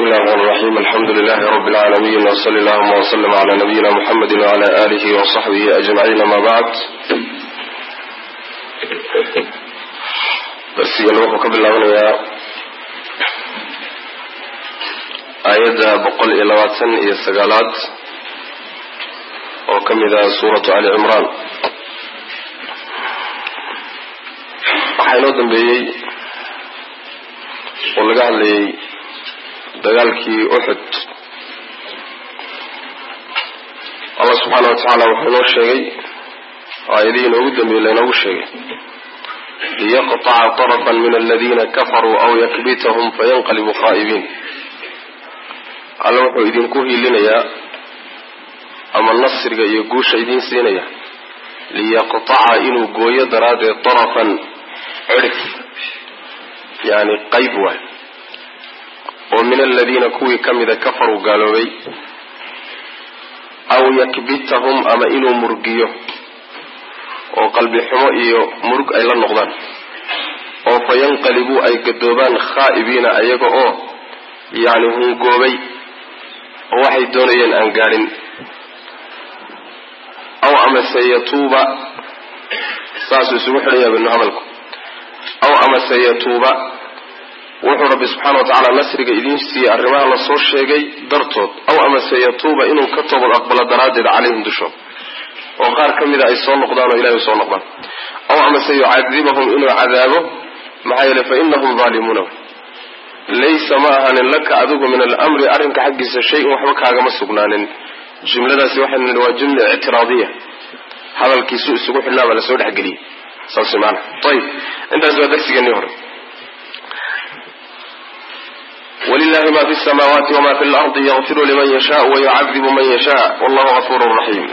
بسم الله الرحمن الرحيم الحمد لله رب العالمين وصلى الله وسلم على نبينا محمد وعلى آله وصحبه أجمعين ما بعد درسي الوقت قبل الله آيات بقل إلى واتن إلى السقالات وكم إذا سورة آل عمران حينودا بي ولقى لي dagaalkii Uhud Allah subhanahu wa ta'ala wuxuu noo sheegay aayadiin ugu dambeeyay inuu sheegay liyaqta'a tarafan min alladhina kafaru aw yakbituhum fayanqalibu khaa'ibin Allah wuxuu idin ku hiilinayaa ama nasriga iyo guusha idin siinaya liyaqta'a inuu gooyo daraadee tarafan urif yani qayb waa ومن الذين كوي كمذا كفروا قالوا بي أو يكبتهم أما إنو مرقيو وقلب حمائيو مرق أي لنقضان وفينقلبوا أي قدوبان خائبين أيقو يعني هم قوبي وحي دونيين أنقارين أو أما سيتوبا ساسو سوحريا بالنهملكم أو أما سيتوبا wuxuu rabbi subxaanahu wa tacaala nasriga idiin siiyey arrimaha la soo sheegay dartood aw ama sayatuuba inuu ka toobad aqbalo daraaddeed calayhim dushood oo qaar ka mida ay soo noqdaan oo ilaahay soo noqdaan aw ama sayucadibahum inuu cadaabo maxaa yeelay fa innahum zaalimuuna laysa ma ahanin laka adigu min alamri arrinka xaggiisa shay-in waxba kaagama sugnaanin jumladaasi waxay nidhi waa jumla ictiraadiya hadalkiisu isugu xidhnaa baa lasoo dhexgeliyey saas maana ayib intaas waa darsigeenii hore ولله ما في السماوات وما في الأرض يغفر لمن يشاء ويعذب من يشاء والله غفور رحيم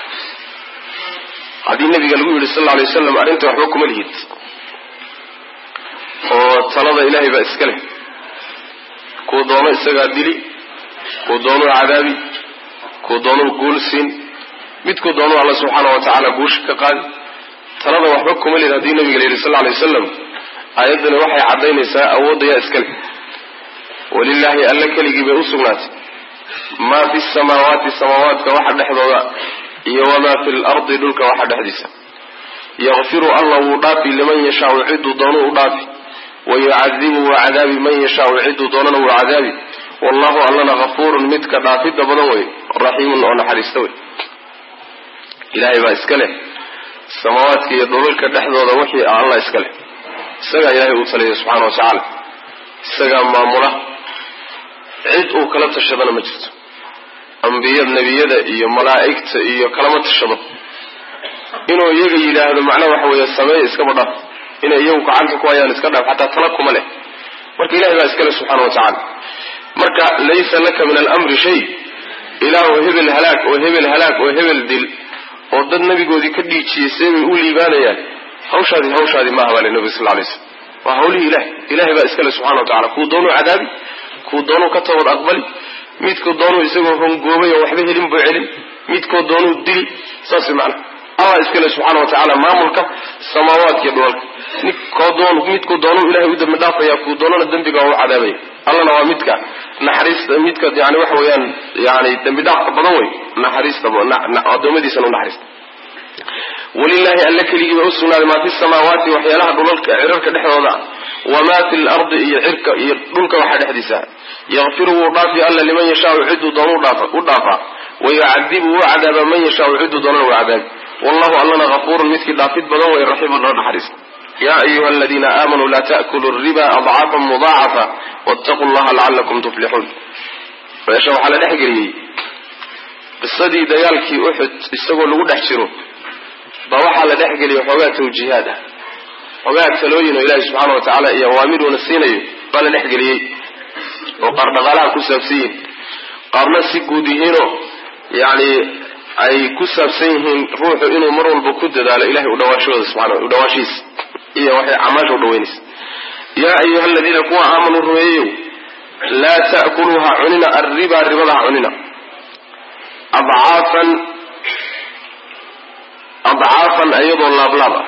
هذه النبي قال له صلى الله عليه وسلم أنت وحبكم الهيد وطلب إلهي بأسكله كودونو إساقادلي كودونو عذابي كودونو قولسين ميت كودونو الله سبحانه وتعالى قوشك قال طلب وحبكم الهيد هذه النبي قال له صلى الله عليه وسلم آياتنا وحي عدين إساء أود يا إسكله ولله ألا كلي بأسمات ما في السماوات كواحد حضوضاء وما في الأرض دولك واحد حديثا يغفر الله وضافي لمن يشاء وعد دونه وضافي ويعذبه وعذاب من يشاء وعد دونه وعذابي والله ألنا غفور متك ضافي دبنوي رحيم أنا حريستوي إلهي با إسكاله السماوات كي دولك حضوضاء وحي الله إسكاله سقى إلهي وصليه سبحانه وتعالى سقى ماموله cid uu kala tashadana ma jirto ambiyada nabiyada iyo malaa'igta iyo kalama tashado inuu iyaga yiraahdo macna waxa weeye sameey iska badaf inay iyagu gacanta ku hayaan iska dhaaf hatta tala kuma leh marka ilaahay baa iska leh subhanahu wa ta'ala marka laysa laka min al-amri shay ilaahu hebel halaak oo hebel dil oo dad nabigoodii ka dhiijiyay u liibaanayaan hawshaadi ma ahbale nabi sallallahu alayhi wasallam wa hawli ilaahay baa iska leh subhanahu wa ta'ala ku doono cadaabi ku doono ka toobad aqbali midku doono isagoo hongoobay oo waxba helin buu celin midku doono dili saas macna Allah iskale subhanahu wa ta'ala maamulka samaawaadka iyo dhulka midku doono ilaahay u dambi dhaafaya ku doono dambiga oo cadaabay Allahna waa midka naxariista midka yaani waxa weeyaan yaani dambi dhaaf badan way naxariista adoomadiisa naxariista ولله ألا كلي بأسنا ما في السماوات وحيالها دولك عررك دحوضا وما في الأرض يعرك دولك وحد حديثا يغفره وضافي ألا لمن يشاء وعد دونه وضافا ويعذبه عذاب من يشاء وعد دونه وعذاب والله ألنا غفور مثل دافد بضوء الرحيم الحريص يا أيها الذين آمنوا لا تأكلوا الربا أضعافا مضاعفة واتقوا الله لعلكم تفلحون فيشاء على نحقره بالصدي ديالك أحد استقوا لقود احشره بوحى لدحقل وحوات وجهاده وقاعد سلوين إلهي سبحانه وتعالى أوامر ونسيني قال نحقل وقرن غلاء كسابسين قرن سيقوديهنو يعني أي كسابسيهن روح إنه مروا البكود ده على إلهي ودواشوه سبحانه ودواشيس وحي عماش ودوينيس يا أيها الذين كوا آمنوا الرؤيو لا تأكلوها عننا الربا عننا أضعافا أيضا لابلابا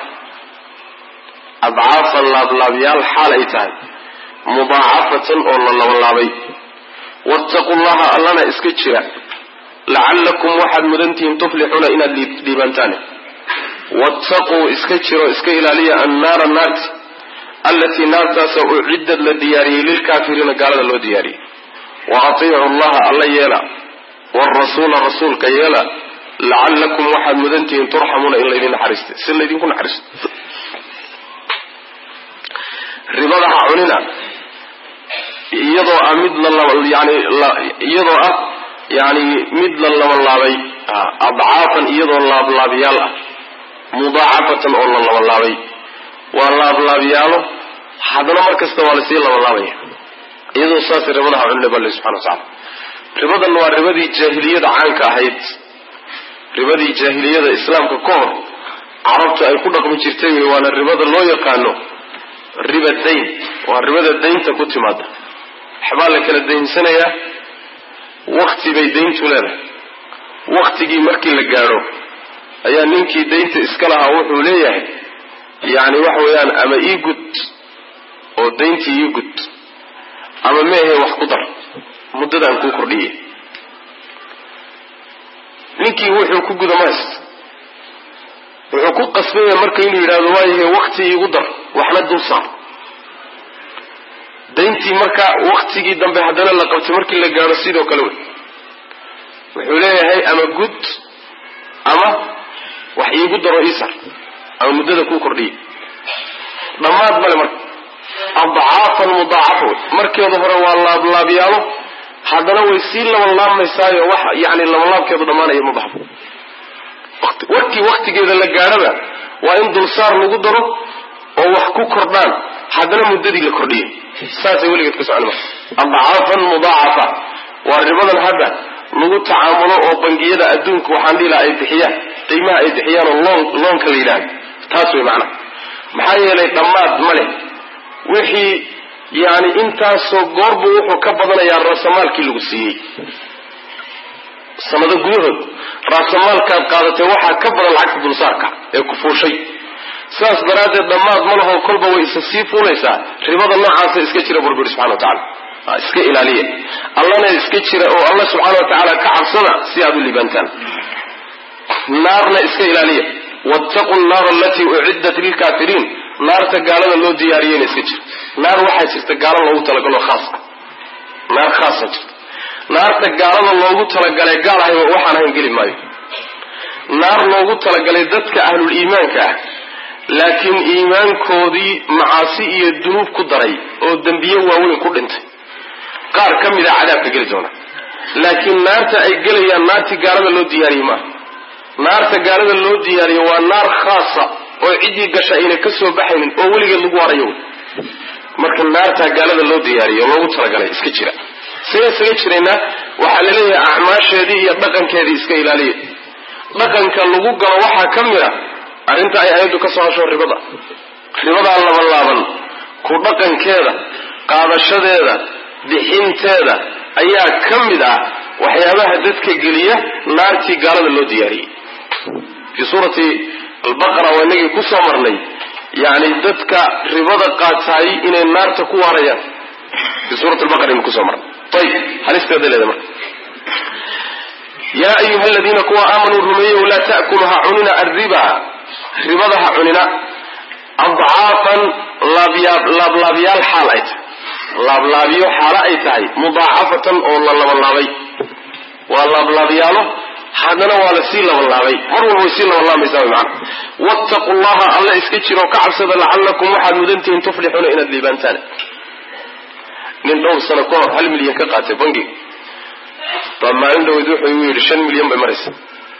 أضعافا لابلابيال حال أيتان مضاعفة أولا لابلابي wattaqu llaha allana iska jira lacallakum waxaad mudantihiin tuflixuuna inaad dhiibantaan wattaquu iska jiro iska ilaaliya annaara naarti allatii naartaasa uciddad la diyaariyey lilkaafiriina gaalada loo diyaariyey wa atiicu allaha alla yeela waalrasuula rasuulka yeela lacallakum waxaad mudantihiin turxamuuna in laydin naxariista si laydinku naxariisto ribada ha cunina iyadoo ah mid mid la labanlaabay adcaafan iyadoo laablaabiyaal ah mudaacafatan oo la labanlaabay waa laablaabiyaalo haddana mar kasta waa lasii labanlaabaya iyadoo saasay ribada ha cunina bale subxana wa tacala ribadan waa ribadii jaahiliyada caanka ahayd ribadii jaahiliyada islaamka ka hor carabta ay ku dhaqmi jirtay wey waana ribada loo yaqaano riba dayn waa ribada daynta ku timaada waxbaa la kala daynsanayaa wakti bay dayntu leedahay waktigii markii la gaadho ayaa ninkii daynta iska lahaa wuxuu leeyahay yani waxa weeyaan ama ii gud oo dayntii ii gud ama meehe wax ku dar muddadaan kuu kordhiyey ninkii wuxuu ku guda mahayst wuxuu ku qasbaya marka inuu yidhahdo waayahe wakti iigu dar waxna dul saar dayntii marka waktigii dambe haddana la qabtay markii la gaadho sidoo kale wey wuxuu leeyahay ama gud ama wax iigu daro iisar ama muddada kuu kordhiya dhammaad male marka adcaafan mudaacafa wey markeeda hore waa laablaabiyaalo haddana way sii labanlaabmaysaayo wax yani labanlaabkeedu dhammaanaya ma baxo waktigeeda la gaadhaba waa in dulsaar lagu daro oo wax ku kordhaan haddana muddadii la kordhiyay saasay weligeed ka socon marka adcaafan mudaacafa waa ribadan hadda lagu tacaamulo oo bangiyada adduunka waxaan dhihi laha ay bixiyaan qiimaha ay bixiyaan oo loonka la yidhahdo taas way macnaha maxaa yeelay dhammaad ma leh wixii yani intaasoo goorbu wuxuu ka badanayaa raasamaalkii lagu siiyey sanado gudahood raasamaalkaad qaadatay waxaa ka badan lacagta dulsaarka ee ku fuushay sidaas daraaddeed dhammaad ma laho kolba way isa sii fuulaysaa ribada noocaasa iska jira burburi subxana wa tacala iska ilaaliya allana iska jira oo alla subxaana wa tacaala ka cabsada si aad u liibantaan naarna iska ilaaliya wattaqu nnaara alatii uciddat lilkaafiriin naarta gaalada loo diyaariyeyna iska jira naar waxaa jirta gaalo loogu talagalo khaasa naar khaasa jirta naarta gaalada loogu talagalay gaal ahay waxaan ahayn geli maayo naar loogu talagalay dadka ahlul iimaanka ah laakiin iimaankoodii macaasi iyo dunuub ku daray oo dembiye waaweyn ku dhintay qaar ka mida cadaabka geli doona laakiin naarta ay gelayaan naartii gaalada loo diyaariyey maaha naarta gaalada loo diyaariyo waa naar khaasa oo ciddii gasha ayna ka soo baxaynin oo weligeed lagu warayo marka naartaa gaalada loo diyaariyo loogu talagalay iska jira see isaga jiraynaa waxaa laleeyahay acmaasheedii iyo dhaqankeedii iska ilaaliya dhaqanka lagu galo waxaa ka mid a arrinta ay aayaddu ka soo hasho ribadaa labanlaaban ku dhaqankeeda qaadashadeeda bixinteeda ayaa ka mid ah waxyaabaha dadka geliya naartii gaalada loo diyaariyey fii suurati albaqara waa inagii ku soo marnay yani dadka ribada qaataay inay naarta ku waarayaan fii suurati albaqara inu kusoo marnay ayib halisteeda leeda marka yaa ayuha aladiina kuwa aamanuu rumeeyow laa ta'kulu ha cunina arriba ribada ha cunina adcaafan laablaabiyaal xaal ay tahay laablaabiyo xaalo ay tahay mudaacafatan oo la labanlaabay waa laablaabiyaalo haddana waa la sii labanlaabay mar walba way sii labanlaabaysaa way macana wattaqu llaha alla iska jiro ka cabsada lacallakum waxaad mudantihiin tuflixuuna inaad liibaantaan nin dhowr sano ka hor 1 milyan ka qaatay bangiga baa maalin dhaweyd wuxuu igu yidhi 5 milyan bay maraysa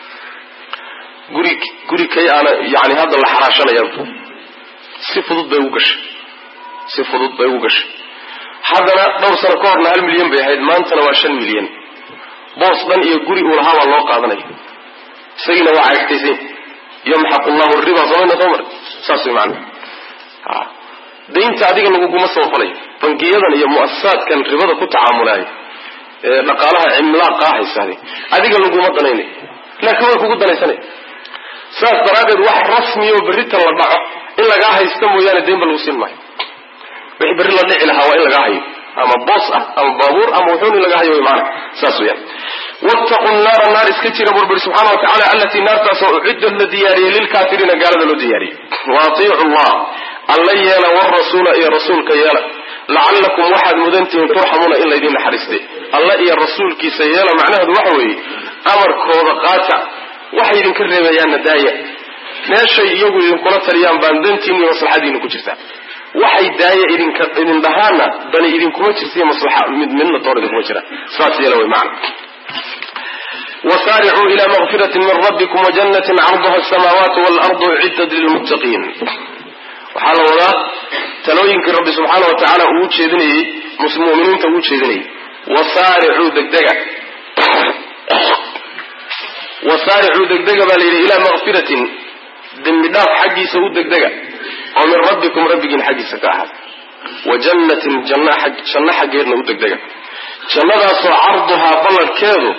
guri kay aana yani hadda la xaraashanaya si fudud bay ugu gashay haddana dhowr sano ka horna 1 milyan bay ahayd maantana waa 5 milyan boos dhan iyo guri uu lahaa baa loo qaadanaya isagiina waa cagtaysan yamxaqu llahu riba somayna soo mar saas way macana daynta adiga laguguma soo falay bangiyadan iyo mu'asasaadkan ribada ku tacaamulaya ee dhaqaalaha cimlaaqa haysaday adiga laguma danaynay laakiin way kugu danaysanay saas daraaddeed wax rasmi oo berrita la dhaco in lagaa haysto mooyaane daynba lagu siin maayo wixii berri la dhici lahaa waa in lagaa hayo ama boos ama baabuur ama wuxuun laga hayo macna saas weeyaan wattaqu an-nar an-nar iskajira burbur subhanahu wa ta'ala allati nartasu uiddat lidiyari lil kafirin galada lo diyari wa ati'u Allah alla yeela war rasuula iyo rasuulka yeela la'allakum wahad mudantin turhamuna illa idin hariste alla iyo rasuulkiisa yeela macnaheedu waxa weeye amarkooda qaata waxa idin ka reebayaan daaya meesha iyagu idin kula taliyaan baan dantiin iyo maslaxadiina ku jirta waxay daaya idin dhahaana bani idin kuma jirtay maslaxa midna toorida kuma jira saas yeela way macna وسارعوا إلى مغفرة من ربكم وجنة عرضها السماوات والأرض أعدت للمتقين وحال الله تلوينك رب سبحانه وتعالى وجهدني مسلمين توجهدني وسارعوا دقدقة وسارعوا دقدقة إلى مغفرة دمداف حقي سود دقدقة ومن ربكم ربكين حقي سكاحة وجنة جنة حقيرنا ودقدقة جنة عرضها بلد كيدو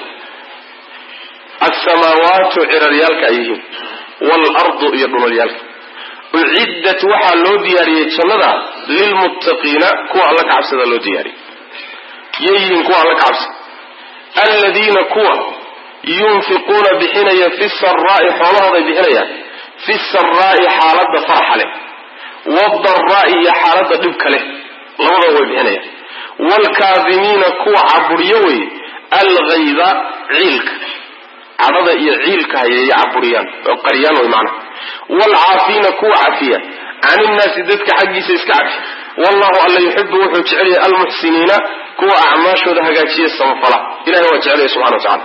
السماوات عرريالك أيهم والأرض يبنوا ريالك أعدت وحا لو دياري جنة للمتقين كوا لك عبس لو دياري يين كوا لك عبس الذين كوا ينفقون بحنية في السراء حولها بحنية في السراء حالة فرح له والضراء حالة دبك له لوضع بحنية والكاظمين كوا عبريوي الغيظ عيلك عرض يعيلك هي عبريان قريان والمعنى والعافين كوا عافية عن الناس ذاتك حقي سيسك عافية والله ألا يحب وحجعلي المحسنين كوا أعماش وذهقاتي السمفلة إلهي وجعله سبحانه وتعالى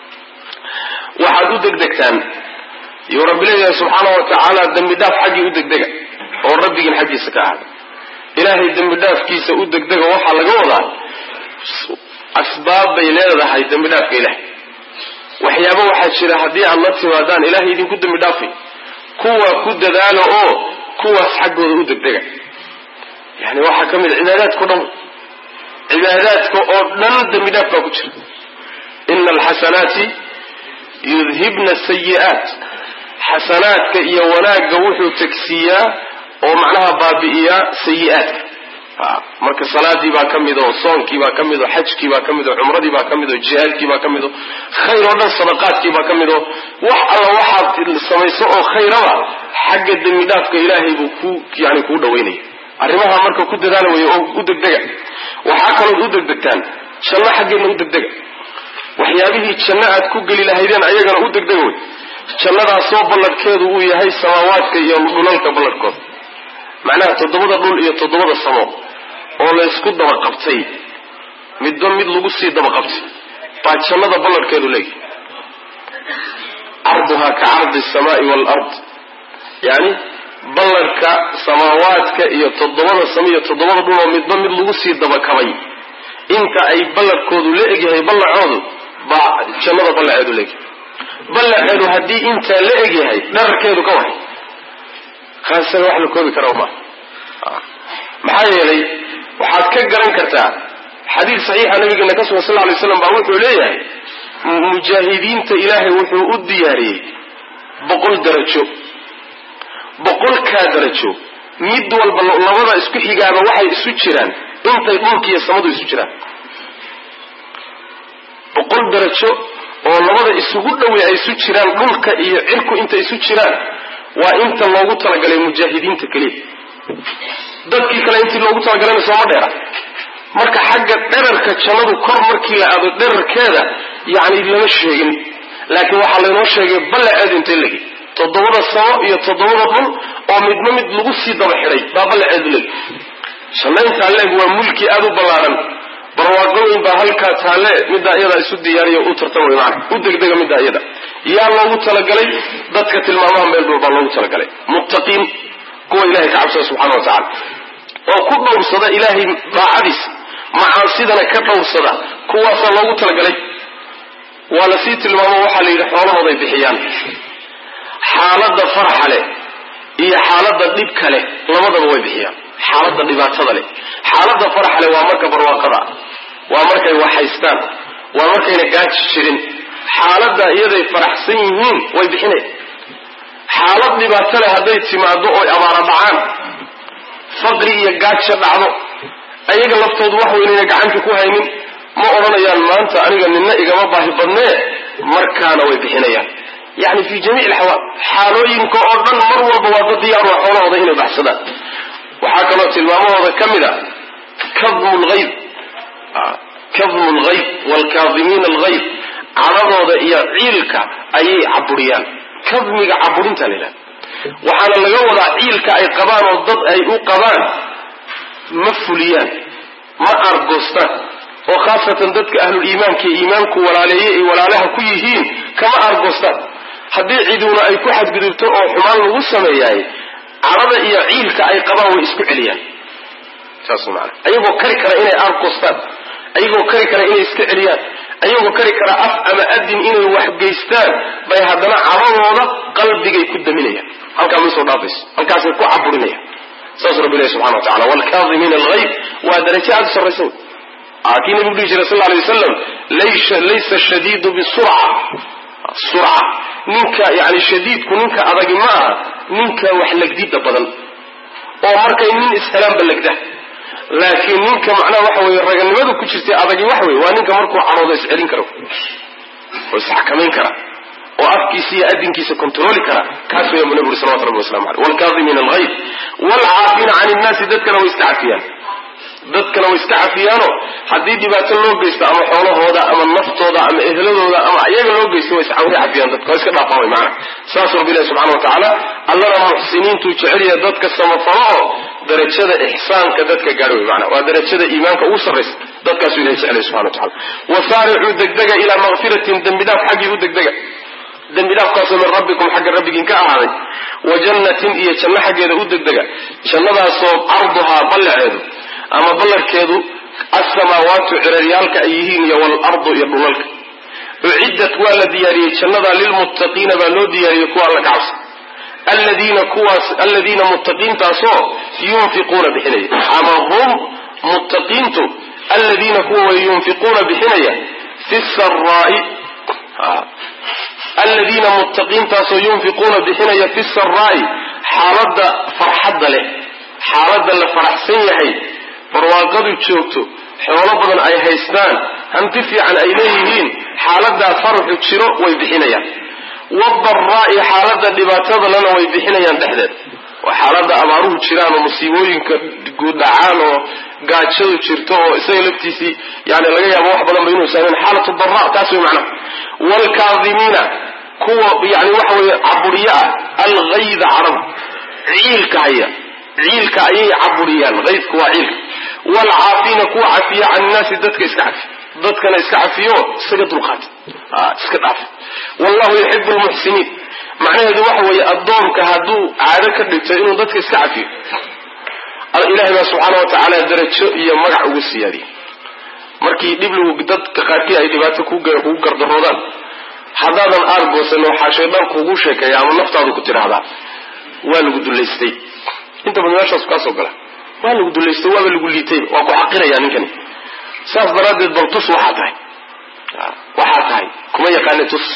وحدود دكتان يورب الله سبحانه وتعالى الدم داف حقي ودك دقا وربك حقي سكاها إلهي الدم داف كيسا ودك دقا وحا لقوضا أسباب بيلاد هاي الدم داف إلهي وحيابا واحد شرا هدي الله سوادان إلهي دين كد مدافي كوا كد دانا كوا حقه ودك دقا يعني واحد كم العبادات كلهم عبادات كلهم الدم داف باكوش إن الحسنات يذهبن السيئات حسنات كإيا وناك وحو تكسيا ومعناها بابئية سيئات marka salaadii baa kamid oo soonkii baa kamid oo xajkii baa kamid oo umradii baa kamid oo jihaadkii baa kamid oo khayr oo dhan sadaqaadkii baa kamid oo wax alla waxa samayso oo khayraba xagga damidaafka ilaahay buu ku dhaweynay arrimaha marka ku dadaal way oo u degdega waxa kale oo u degdegtaan shallah xaggeena u degdega waxyaabihii janna aad ku gali lahaydeen ayagana u degdega way jannada soo balladkeedu uu yahay samaawaadka iyo dhulalka balladkooda macnaha todobada dhul iyo todobada samo oo la isku daba qabtay mid lagu sii daba qabtay baa jannada balladkeedu leeyahay arduha ka ardi samaa'i wal ard yani balladka samaawaadka iyo todobada samo iyo todobada dhul oo mid lagu sii daba kabay inta ay balladkoodu leeyahay balladoodu baa jannada balladeedu leeyahay balladeedu hadii inta leeyahay dharkeedu ka wahay خاصة واحد كوبي كرامة محايلي وحاد كجران كرتا حديث صحيح عن النبي صلى الله عليه وسلم بعوض عليه مجاهدين تإلهي وحو الدياري بقول درجو بقول كادرجو ميد والبلغة اسكو حقابة واحد اسو جيران انت ممكن يسمدو اسو جيران بقول درجو والبلغة اسو قدوي اسو جيران ملك iyo cirku inta isu jiraan waa inta loogu talagalay mujaahidiinta kaliya dadkii kale intii loogu talagalay soo dheera marka xagga dherarka jannadu kor markii la aado dherarkeeda yaani lama sheegin laakiin waxa la inoo sheegay ballaceed intee lagi todobada samo iyo todobada dhul oo mid lagu sii daba xiray baa ballaceed lagi shanaynta leeg waa mulki aad u ballaaran barwaaqooyin baa halka taale midda iyada isu diyaariyo u tartamay macna u degdega midda iyada yaa loogu talagalay dadka tilmaamaha meel walba loogu talagalay muttaqiin kuwa ilaahay ka cabsada subhanahu wa ta'ala oo ku dhowrsada ilaahay raacadiis macaasidana ka dhowrsada kuwaas loogu talagalay wala si tilmaamo waxa la yiraahdo xoolahooda ay bixiyaan xaaladda farxa leh iyo xaaladda dhib kale labadaba way bixiyaan xaaladda dhibaatada leh xaaladda farxa leh waa marka barwaaqada waa markay waxaystaan waa markayna gaaji jirin xaaladda iyaday faraxsan yihiin way bixinay xaalad dhibaato leh haday timaado oo abaara dhacaan faqri iyo gaajo dhacdo ayaga laftoodu wax weynayna gacanta ku haynin ma odhanayaan maanta aniga ninna igama baahi badnee markaana way bixinayaan. yani fi jamiic alxawaal xaalooyinka oo dhan mar walba waa dad diyaar oo xoolahooda inay baxsadaan. waxaa kaloo tilmaamahooda ka mid a kadmu lghayd waalkaadimiina alghayd, cadhadooda iyo ciilka ayay caburiyaan. kadmiga caburinta la yidhaha waxaana laga wadaa ciilka ay qabaan oo dad ay u qabaan ma fuliyaan, ma argoostaan, oo khaasatan dadka ahluliimaanka iyo iimaanku walaaleeye ay walaalaha ku yihiin kama argoostaan. haddii ciduuna ay ku xadgudubto oo xumaan lagu sameeyaay cadhada iyo ciilka ay qabaan way isku celiyaan. saas maana ayagoo kari kara inay argoostaan, ayagoo kari kara inay iska celiyaan, ayagoo kari kara af ama adin inay wax geystaan bay haddana cadhadooda qalbigay ku daminayaan. halkaa ma soo dhaafayso, halkaasay ku caburinayaan. saas rabbi ilahi subxana wa tacala waalkaadimiina alghayd waa darajo aada u sarraysa. kii nabigu dhihi jiray sal alay wasalam laysa shadiidu bisurca, surca ninka yani shadiidku ninka adagi ma aha ninka wax legdida badan oo markay nin ishelaanba legda, laakiin ninka macnaha waxa weye raganimadu ku jirtay adagi waxa weye waa ninka markuu cadhoodo iscelin karo oo isxakamayn kara oo afkiisa iyo adinkiisa kontrooli kara. kaas weya nabigu uri salawatu rabbi waslamu aleyh waalkaadimiina alghayd waalcaafiina can innaasi, dadkana way iska cafiyaano haddii dhibaato loo geysto ama xoolahooda ama naftooda ama ehladooda ama iyaga loo geysto way cafiyaan dadka, waa iska dhaafaan way maana. saas rabbi ilahi subxana wa tacaala allana muxsiniintuu jecelyaha dadka samafalo oo darajada ixsaanka dadka gaadho way maana, waa darajada iimaanka ugu sarraysa dadkaasuu ilahi jecelya subxana wa tacala. wasaaricuu degdega ilaa makfiratin dembidhaaf xaggii u degdega, dembidhaafkaasoo min rabbikum xagga rabbigiin ka ahaaday, wa jannatin iyo janno xaggeeda u degdega, jannadaasoo carduhaa ballaceedu ama ballarkeedu alsamaawaatu ciraryaalka ay yihiin iyo waalardu iyo dhulalka. uciddat waa la diyaariyey jannadaa lilmuttaqiina baa loo diyaariyey kuwa alla ka cabsa, aladiina muttaqiintaasoo yunfiquuna bixinaya, ama hum muttaqiintu aladiina kuwa way yunfiquuna bixinaya fi saraa'i, aladiina muttaqiintaasoo yunfiquuna bixinaya fi saraa'i xaaladda farxadda leh, xaaladda la faraxsan yahay, barwaaqadu joogto, xoolo badan ay haystaan, hanti fiican ay leeyihiin, xaaladaa faraxu jiro way bixinayaan. wadaraa'i xaaladda dhibaatada lana way bixinayaan dhexdeed, waa xaaladda abaaruhu jiraan oo musiibooyinka guudhacaan oo gaajadu jirto oo isaga laftiisii yani laga yaabo wax badan ba inuu saameyn xaalatu daraa, taas way macnaha. waalkaadimiina kuwa yani waxa weeye caburiye ah alghayda carab ciilka haya, ciilka ayay caburiyaan, haydku waa ciilka. waalcaafiina kuwa cafiya can innaasi, dadka iska cafi, dadkana iska cafiyo isaga dulqaata, iska dhaaf. wallahu yuxibu lmuxsiniin, macnaheedu waxa weeye addoonka hadduu caado ka dhigto inuu dadka iska cafiyo, ilahay baa subxaana wa tacaala darajo iyo magac ugu siyaadiyey. markii dhib lagu dadka qaarkii ay dhibaato kugu gardaroodaan, haddaadan aargoosan waxaa shaydaan kuugu sheekeeya ama naftaadu ku tidhaahdaa waa lagu dullaystay. inta badan meeshaas kaasoo gala waa lagu dullaystay, waaba lagu liitay, waa ku xaqiraya ninkani. saas daraaddeed bal tus waxaa tahay kuma yaqaana tus,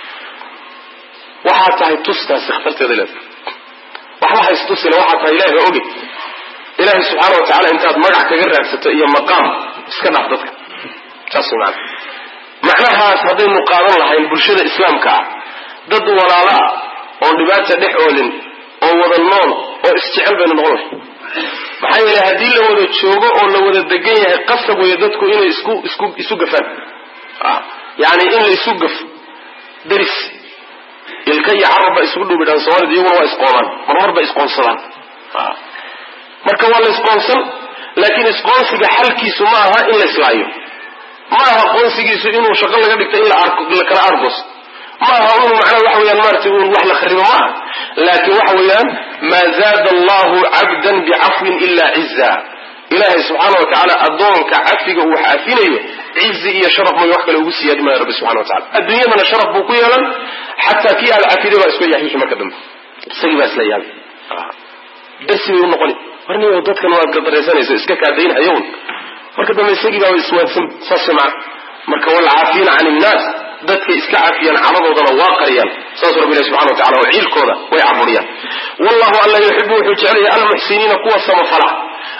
waxaa tahay tustaasi khatarteeda leedahay. waxba haystusina waxaa tahay ilahay baa oge. ilaahay subxaana wa tacala intaad magac kaga raadsato iyo maqaam iska dhaaf dadka, saas maana. macnahaas haddaynu qaadan lahayn bulshada islaamka ah, dad walaala ah oon dhibaata dhex oolin oo wada nool oo isjecel baynu noqon lahay. maxaa yeelay haddii la wada joogo oo la wada degan yahay qasab weeye dadku inay isu gafaan, yani in la isu gafo deris ilka iyo carabba isugu dhuubidhaan soomaalida, iyaguna waa isqoomaan, marmarba isqoonsadaan. marka waa la isqoonsan, laakiin isqoonsiga xalkiisu ma aha in la islaayo, ma aha qoonsigiisu inuu shaqo laga dhigto in la kala argos, ma aha inuu macnaha waxa weyaan maaragtay un wax la kharibo ma aha. laakiin waxa weeyaan maa zaada allahu cabdan bicafwin ila ciza, ilaahay subxaana wa tacaala addoonka cafiga uu cafinayo cizi iyo sharaf may wax kale ugu siyaadi maayo rabbi subxana wa tacala. adduunyadana sharaf buu ku yeelan, xataa kii aad cafiday baa isku yaxiixi marka dambe, isagii baa isla yaabay, darsi bay u noqoni. warniyo dadkan waad gadaraysanayso iska kaadaynhayown, marka dambe isagii baa iswaadsan, saas macna. marka waalcaafiina can innaas, dadkay iska cafiyaan caradoodana waa qariyaan, saas rabbi ilahi subxana wa tacala oo ciilkooda way caburiyaan. wallahu alla yuxibu wuxuu jecelaya almuxsiniina kuwa samafala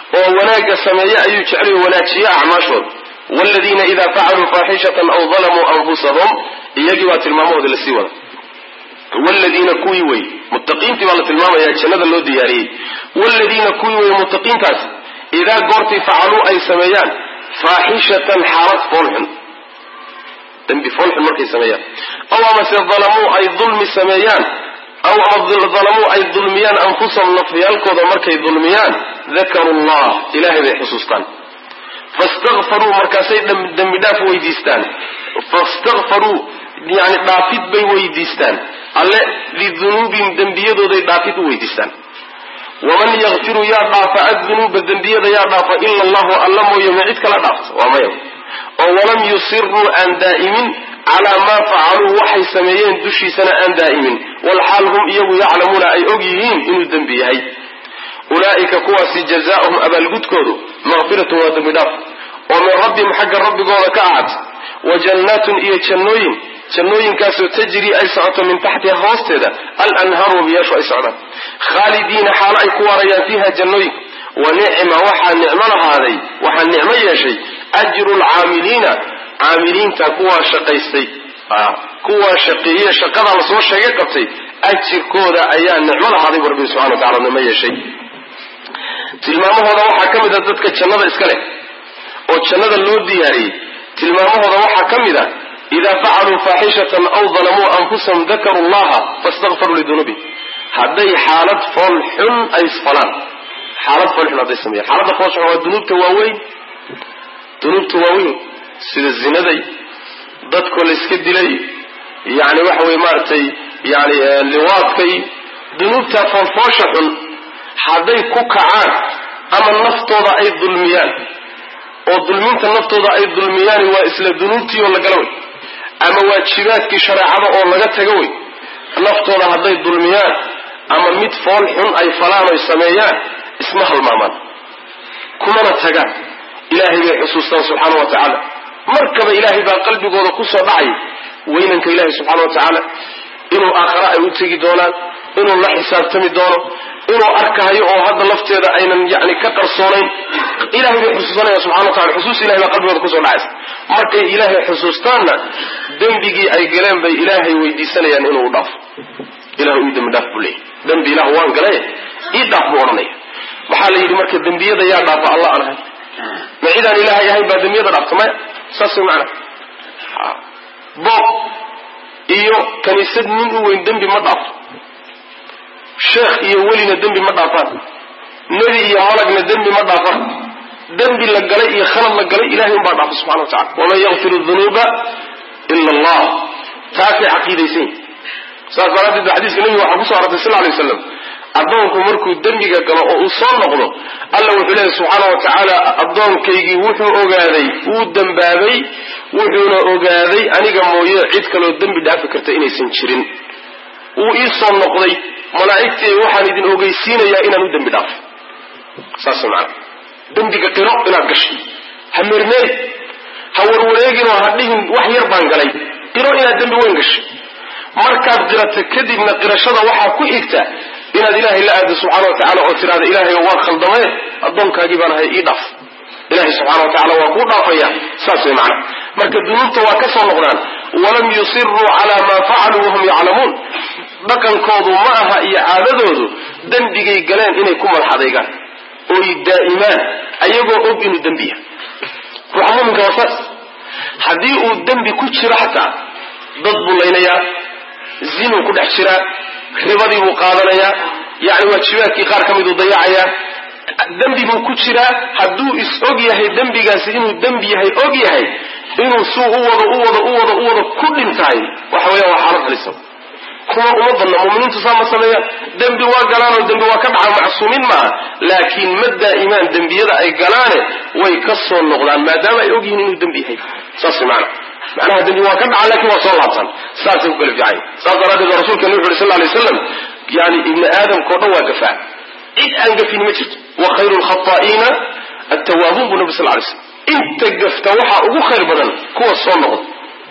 وناك سمية أي جعل وناكشي أعماشهم والذين إذا فعلوا فاحشة أو ظلموا أنفسهم يجوات المامود للسيوة والذين كويوي متقين تبالة الماما يا جنة اللو دياري والذين كويوي متقين تاس إذا قرت فعلوا أي سميان فاحشة حارت فولحن تنبي فولحن مركي سميان أو أمس ظلموا أي ظلم سميان أو ظلموا أي ظلميان أنفسهم نطفيالكو ذا مركي ظلميان ذكروا الله إلهي بحسوستان فاستغفروا مركاسي دم داف ويديستان فاستغفروا يعني دافيد بي ويديستان الله لذنوبهم دنبيضو دي دافيد ويديستان ومن يغفر يا ضعف الذنوب الذنبيض يا ضعف إلا الله ألم ويمعدك لا ضعف وما يوم ولم يصروا أن دائمين على ما فعلوا وحي سميين دشي سنة أن دائمين والحال هم إياه يعلمون أي أجيهين إنو الذنبيهي أولئك كواسي جزاؤهم أبا القدكودو مغفرة ودمداف ومن ربهم حق الرب قولك أعد وجنات إيا جنوين كاسو تجري أي سعة من تحتها هوستيدا الأنهار وبياشو أي سعة خالدين حال أي كواريان فيها جنوين ونعم وحا النعمة هذه وحا النعمة يشي أجر العاملين عاملين تكوى شقيستي كوى شقية شقضى لصوى الشيء قبتي أجر كودا أيان نعمة هذه وربي سبحانه وتعالى نعمة يشي tilmaamahooda waxaa ka mid ah dadka jannada iska leh oo jannada loo diyaariyey tilmaamahooda waxaa ka mid ah idaa facaluu faaxishatan aw dalamuu anfusahum dakaruu allaha fastaghfaruu lidunuubihim hadday xaalad fool xun ay isfalaan xaalad fool xun hadday sameeyaan xaaladda fool xun waa dunuubta waaweyn sida zinaday dadkoo la iska dilay yani waxa weye maaragtay yani liwaadkay dunuubta foolfoosha xun hadday ku kacaan ama naftooda ay dulmiyaan oo dulminta naftooda ay dulmiyaan waa isla dunuubtii oo la gala way ama waajibaadkii shareecada oo laga taga way naftooda hadday dulmiyaan ama mid fool xun ay falaan ay sameeyaan isma halmaamaan kumana tagaan ilaahay bay xusuustaan subxaana wa tacaala markaba ilaahay baa qalbigooda ku soo dhacay weynanka ilaahay subxaana wa tacaala inuu aakhara ay u tegi doonaan inuu la xisaabtami doono inuu arkahayo oo hadda lafteeda aynan yani ka qarsoonayn ilaahay bay xusuusanayaan subxana wa tacala xusuus ilahay baa qalbigooda kusoo dhacaysa markay ilaahay xusuustaanna dembigii ay galeen bay ilaahay weydiisanayaan inuu u dhaafo ilahay ii dembi dhaaf buu leeyahy dembi ilah waan galay ii dhaaf buu odhanaya waxaa la yidhi marka dembiyada yaa dhaafa allah aan ahay ma cidaan ilaahay ahayn baa dembiyada dhaafta maya saas way macana boob iyo kaniisad nin u weyn dembi ma dhaafo sheekh iyo welina dembi ma dhaafaan nebi iyo malagna dembi ma dhaafaan dembi la galay iyo khalad la galay ilahay unbaa dhaafa subxana wa tacala waman yakfiru dunuuba ila allah taasay caqiidaysan yihin saas daraaddeed ba xadiiska nebiga waxaa kusoo arortay sal alay wasalam addoonku markuu dembiga galo oo uu soo noqdo alla wuxuu leeyahy subxaana wa tacaala addoonkaygii wuxuu ogaaday wuu dembaabay wuxuuna ogaaday aniga mooye cid kaloo dembi dhaafi karta inaysan jirin wuu ii soo noqday malaa'igtii waxaan idin ogeysiinayaa inaan u dembi dhaafo saas macana dembiga qiro inaad gashay ha meermeeri ha warwareeginoo ha dhihin wax yar baan galay qiro inaad dembi weyn gashay markaad qirata kadibna qirashada waxaa ku xigta inaad ilaahay la aado subxaana wa tacala oo tidhahda ilaahay waan khaldamee addoonkaagii baan ahay ii dhaaf ilahay subxana wa tacala waa kuu dhaafaya saas way macana marka dunuubta waa ka soo noqdaan walam yusiruu calaa maa facaluu wahum yaclamuun dhaqankoodu ma aha iyo caadadoodu dembigay galeen inay ku madax adaygaan oy daa'imaan ayagoo og inuu dembi yahay ruuxa muminka waa saas haddii uu dembi ku jiro xataa dad buu laynayaa zinuu ku dhex jiraa ribadii buu qaadanayaa yani waajibaadkii qaar ka miduu dayacayaa dembi buu ku jiraa hadduu is og yahay dembigaasi inuu dembi yahay og yahay inuu suu u wado ku dhintahay waxa weeyaan waa xaalad halisa kuma uma badna muminiintu saa ma sameeyaan dembi waa galaanoo dembi waa ka dhaca macsuumiin maaha laakiin ma daa'imaan dembiyada ay galaane way ka soo noqdaan maadaama ay ogyihiin inuu dembi yahay saas macnaha dembi waa ka dhaca laakiin waa soo laabtan saasay ku kala fiican saas daraaddeed rasuulkeena wuxu yuri sal alay wasalam yani ibni aadamka o dhan waa gafaa cid aan gafin ma jirto wa khayru lkhataa'iina attawaabuun buu nabi sal lay slam inta gafta waxaa ugu khayr badan kuwa soo noqda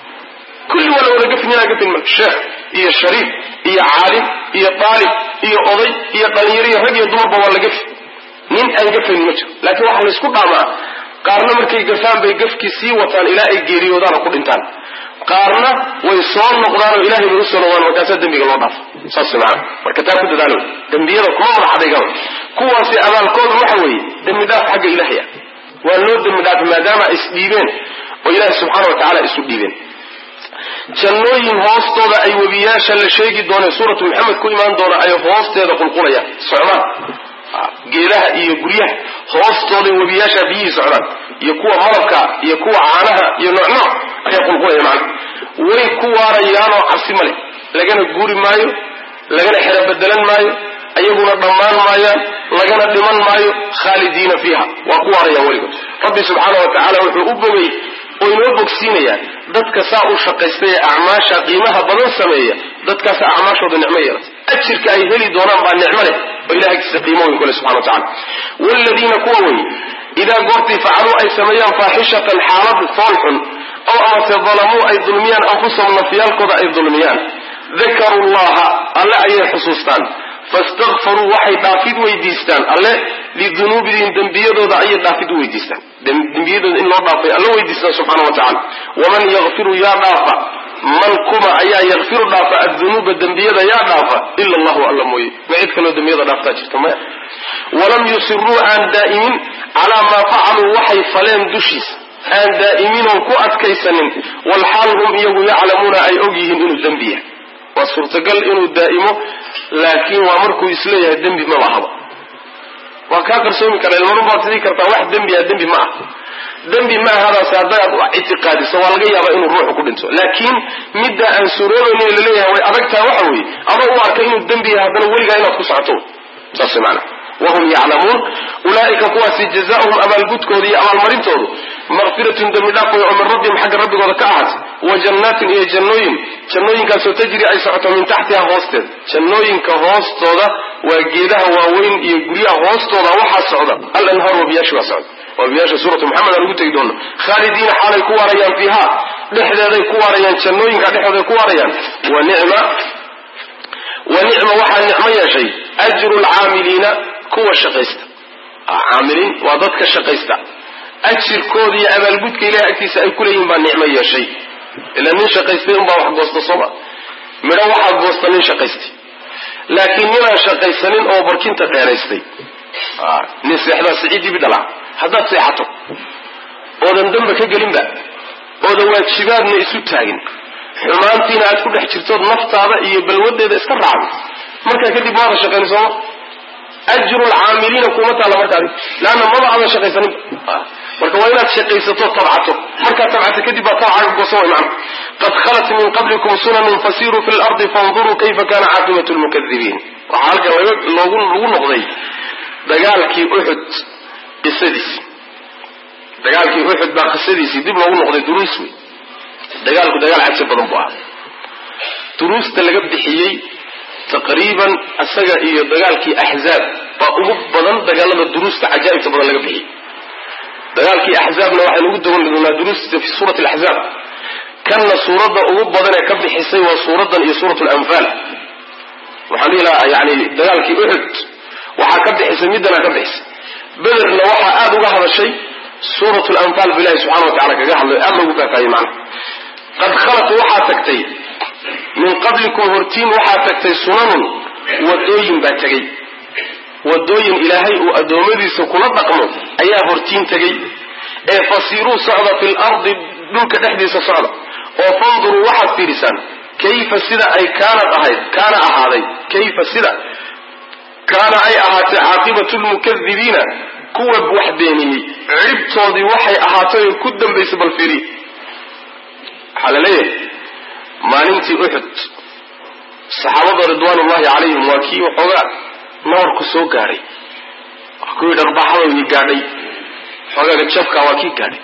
kulli waa la wada gafin inaa gafin ma sheekh iyo shariif iyo caalim iyo daalib iyo oday iyo dhalinyaro iyo rag iyo dumarba waa la gafi nin aan gafayn ma jiro laakiin waxa la isku dhaamaa qaarna markay gafaan bay gafkii sii wataan ilaa ay geeriyoodaan ku dhintaan qaarna way soo noqdaan oo ilaahay bay u soo noqdaan markaasaa dembiga loo dhaafo saas macna marka taa ku dadaalo dembiyada kuma wada xadaygaan kuwaasi abaalkooda waxa weeye dembi dhaaf xagga ilaahay waa loo dembi dhaaf maadaama ay isdhiibeen oo ilaahay subxaanahu wa tacaala isu dhiibeen jannooyin hoostooda ay webiyaasha la sheegi doonee suuratu maxamed ku imaan doona ay hoosteeda qulqulayaan socdaan geedaha iyo guryaha hoostooda webiyaasha biyihii socdaan iyo kuwa malabka iyo kuwa caanaha iyo noocnooc ayaa qulqulaya macna way ku waarayaanoo cabsi male lagana guuri maayo lagana xero bedelan maayo ayaguna dhammaan maayaan lagana dhiman maayo khaalidiina fiiha waa ku waarayaan weligood rabbi subxaana wa tacaala wuxuu u bogay oo inoo bogsiinayaa dadka saa u shaqaystay ee acmaasha qiimaha badan sameeya dadkaas acmaashooda nicmo yeelata ajirka ay heli doonaan baa nicmo leh oo ilahay agtiisa qiimo weyn ku leh subxana wa tacala waaladiina kuwa wey idaa goortii facaluu ay sameeyaan faaxishatan xaalad foolxun oo amase dalamuu ay dulmiyaan anfusahum nafyaalkooda ay dulmiyaan dakaruu llaha alle ayay xusuustaan fastakfaruu waxay dhaafid weydiistaan alle lidunuubihim dembiyadooda ayay dhaafid u weydiistaan dembiyadooda in loo dhaafay alla weydiistaan subxaana wa tacala waman yakfiru yaa dhaafa man kuma ayaa yakfiru dhaafa addunuuba dembiyada yaa dhaafa ila allahu alla mooye ma cid kaloo dembiyada dhaaftaa jirta maya walam yusiruu aan daa'imin calaa maa facaluu waxay faleen dushiisa aan daa'iminoon ku adkaysanin walxaal hum iyagu yaclamuuna ay og yihiin inuu dembi yahay waa suurtagal inuu daa'imo laakiin waa markuu isleeyahay dembi ma lahaba waa kaa qarsoomi kara ilmanu baad sidii kartaa wax dembiya dembi ma ah dembi ma ahadaas haddaad ictiqaadiso waa laga yaabaa inuu ruuxu ku dhinto laakiin midda aan suuroobaynin laleeyahay way adagtaa waxa weeye adoo u arka inuu dembi yahay haddana weligaa inaad ku socoto saas macana wahum yaclamuun ulaa'ika kuwaasi jazaauhum abaalgudkooda iyo abaalmarintoodu maqfiratun dembi dhaaf way oo min rabbihim xagga rabbigooda ka ahaatay wa jannaatin iyo jannooyinkaasoo tajri ay socoto min taxtiha hoosteeda jannooyinka hoostooda waa geedaha waaweyn iyo guryaha hoostooda waxaa socda alanhaar wabiyaashi waa socda wabiyaasha suuratu maxamed aan ugu tegi doono khaalidiina xaalay ku waarayaan fiiha dhexdeeday ku waarayaan jannooyinka dhexdooday ku waarayaan wa nicma waxaa nicmo yeeshay ajru lcaamiliina kuwa shaqaysta caamiliin waa dadka shaqaysta ajirkooda iyo abaalgudka ilahay agtiisa ay kuleeyihin baa nicmo yeeshay ila nin shaqaystay unbaa wax goosta sooma midho waxaa goosta nin shaqaystay laakiin ninaan shaqaysanin oo barkinta dheeraystay nin seexdaa siciidiibi dhalaa haddaad seexato oodan damba ka gelinba oodan waajibaadna isu taagin xumaantiina aad ku dhex jirtood naftaada iyo balwadeeda iska raacdo markaa kadib maada shaqayni sooma ajru lcaamiliina kuma taalla markaadi leanna maba aadan shaqaysaninba marka waa inaad shaqaysato tabcato markaad tabcato kadib baa tabcaaga goosan way macna qad khalat min qablikum sunanun fasiruu fi lardi faanduruu kayfa kana caaqibatu lmukadibiin waxaa halkan lagu noqday dagaalkii uxud qisadiisi dagaalkii uxud baa qisadiisii dib loogu noqday duruus wey dagaalku dagaal cabsi badan buu ahaa duruusta laga bixiyey taqriiban isaga iyo dagaalkii axzaab baa ugu badan dagaalada duruusta cajaa'ibta badan laga bixiyey dagaalkii axzaabna waxaynu ugu daban doonaa duruusta fi suurati alaxzaab kanna suuradda ugu badan ee ka bixisay waa suuraddan iyo suuratu lanfaal waxaan dhihi lahaa yani dagaalkii uxud waxaa ka bixisay middana ka bixisay bederna waxaa aada uga hadashay suuratu lanfaal bu ilahi subxana wa tacala kaga hadlay aada loogu faafahiyey macna qad khalat waxaa tagtay min qablikum hortiin waxaa tagtay sunanun wadooyin baa tegey wadooyin ilaahay uu addoommadiisa kula dhaqmo ayaa hortiin tegey ee fasiiruu socda fi lardi dhulka dhexdiisa socda oo fanduruu waxaad fiirisaan kayfa sida ay kaana ahaaday kayfa sida kaana ay ahaatay caaqibatu lmukadibiina kuwa wax beeniyey ciribtoodii waxay ahaatay oo ku dambaysay bal fiiriye waxaa la leeyahay maalintii uxud saxaabada ridwaanullahi calayhim waa kii waxoogaa noorku soo gaadhay kuwii dharbaxadoodii gaadhay xoogaaga jabka waa kii gaadhay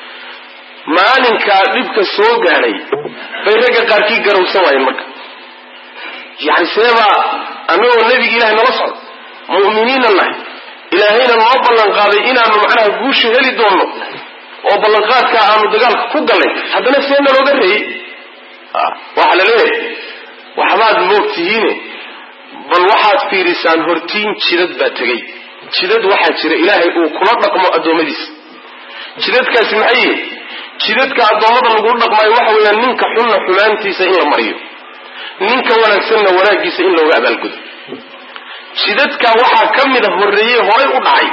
maalinkaa dhibka soo gaadhay bay ragga qaarkii garowsan waayeen marka yani seebaa annagoo nebigi ilahay nala socdo mu'miniina nahay ilaahayna noo ballan qaaday inaanu macnaha guusha heli doonno oo ballanqaadkaa aanu dagaalka ku gallay haddana see nalooga reeyey waxaa la leeyahay waxbaad moog tihiine bal waxaad fiirisaan hortiin jidad baa tegey jidad waxaa jira ilaahay uu kula dhaqmo addoommadiisa. jidadkaasi maxay yihiin? jidadka addoommada lagu dhaqmaayo waxa weeyaan ninka xunna xumaantiisa in la mariyo, ninka wanaagsanna wanaaggiisa in looga abaalgudo. jidadka waxaa ka mida horreeyey horay u dhacay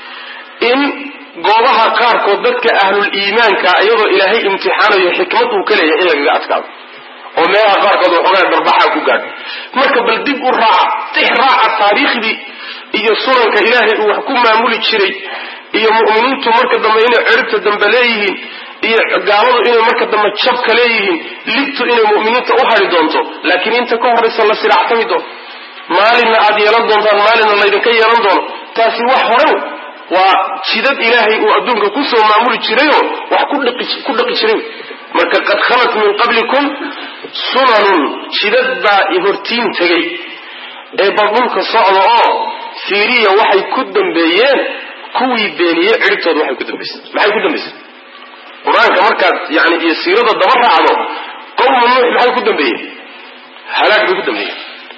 in goobaha qaarkood dadka ahlul iimaanka iyadoo ilaahay imtixaanayo xikmad uu ka leeyahay in lagaga adkaado oo meelaha qaarkood waxoogaa darbaxa ku gaadho. marka bal dib u raaca taariikhdii iyo sunanka ilaahay uu wax ku maamuli jiray iyo mu'miniintu marka dambe inay ciribta dambe leeyihiin iyo gaaladu inay marka dambe jabka leeyihiin, libtu inay mu'miniinta u hari doonto, laakiin inta ka horraysa la silactami doono, maalinna aad yeelan doontaan maalinna laydinka yeelan doono. taasi wax hore waa jidad ilaahay uu adduunka kusoo maamuli jirayoo wax ku dhaqi jiray. marka qad khalat min qablikum sunanun, jidad baa hortiin tegay ee baldhulka socda oo fiiriya waxay ku dambeeyeen kuwii beeniyey ciribtooda waxay ku dambaysay. maxay ku dambaysay? qur-aanka markaad yani iyo siirada daba raacdo qowmu nuux maxay ku dambeeyeen? halaag bay ku dambeeyeen.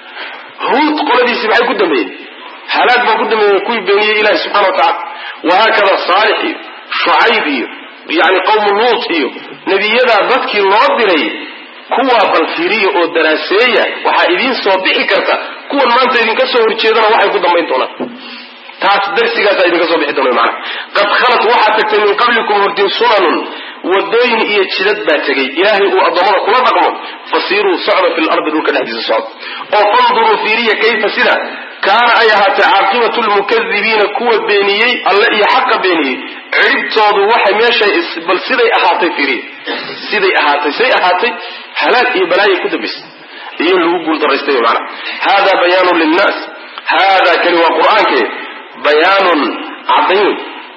huud qoladiisii maxay ku dambeeyeen? halaag baa ku dambeeyeen kuwii beeniyey ilahi subxana wa tacala. wahaakada saalix iyo shucayb iyo yani qowmu luut iyo nebiyadaa dadkii loo diray kuwaa bal fiiriya oo daraaseeya, waxaa idiin soo bixi karta kuwan maanta idinka soo horjeedana waxay ku dambayn doonaan. taas darsigaasaa idinka soo bixi doona macana. qad khalat waxaa tagtay min qablikum hortiin sunanun, wadooyin iyo jidad baa tegay ilaahay uu addoommada kula dhaqmo. fasiiruu socda fi lardi, dhulka dhexdiisa socda oo fanduruu fiiriya kayfa sida kaana ay ahaatay caaqibatu lmukadibiina kuwa beeniyey alle iyo xaqa beeniyey ciribtoodu waxay meeshay bal siday ahaatay fiiriya, siday ahaatay say ahaatay halaag iyo balaayay ku dambaysay iyo lagu guuldaraystay macana. hada bayaanun linnaas, hada kani waa qur-aanke bayaanun cadayn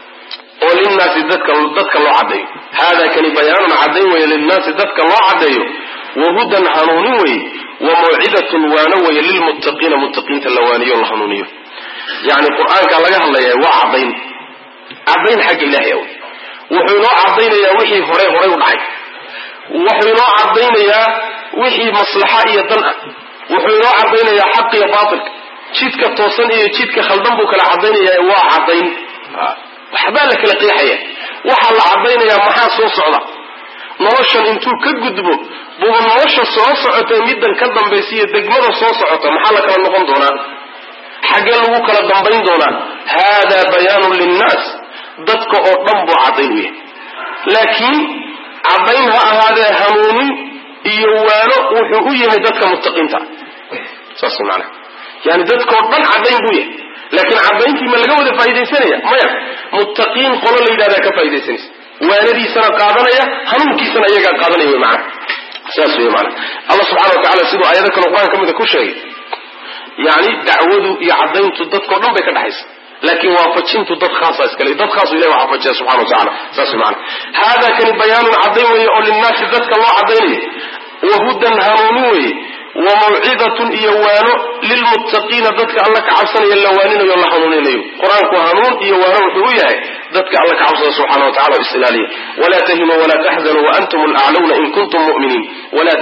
oo linnaasi dadka loo cadeeyo. hada kani bayaanun cadayn weye linnaasi dadka loo cadeeyo, wahudan hanuunin weye, wamawcidatun waano weye lilmuttaqiina muttaqiinta la waaniyo la hanuuniyo. yani qur-aanka laga hadlaya waa cadayn xagga ilaahay aw. wuxuu inoo cadaynayaa wixii horay u dhacay, wuxuu inoo cadaynayaa wixii maslaxa iyo dan ah, wuxuu inoo cadaynayaa xaq iyo baatilka, jidka toosan iyo jidka khaldan buu kala cadaynayaa. waa cadayn, waxbaa la kala qeexaya. waxaa la cadaynayaa maxaa soo socda, noloshan intuu ka gudbo buuba nolosha soo socotay middan ka dambaysiiyo degmada soo socota maxaa la kala noqon doonaa, xaggee lagu kala dambayn doonaa. hada bayaanun linnaas, dadka oo dhan buu cadayn u yahay, laakiin cadayn ha ahaadee hanuunin iyo waano wuxuu u yahay dadka muttaqiinta. saas macana, yani dadkao dhan cadayn buu yahay, laakiin cadayntii ma laga wada faaidaysanaya? maya, muttaqiin qolo la yidhahdaa ka faa'idaysanaysa, waanadiisana qaadanaya, hanuunkiisana iyagaa qaadanaya wy macana. saas wey macana. allah subxana wa tacala siduu aayado kale qur-aan ka mida ku sheegay, yani dacwadu iyo cadayntu dadkao dhan bay ka dhaxaysa, laakiin waafajintu dad khaasa iskale, dad khaasu ilahi waa waafajiya subxana wa tacala. saas wey macana. hada kani bayaanun cadayn weye oo linnaasi dadka loo cadaynayo, wahudan hanuunin weye, wamawcidatun iyo waano lilmuttaqiina dadka alla ka cabsanaya la waaninayo la hanuuninayo. qur-aanku hanuun iyo waano wuxuu u yahay dadka alla ka cabsada subxana wa tacala o isilaaliya. walaa tahinuu walaa taxzanuu waantum alaclawna in kuntum mu'miniin. walaa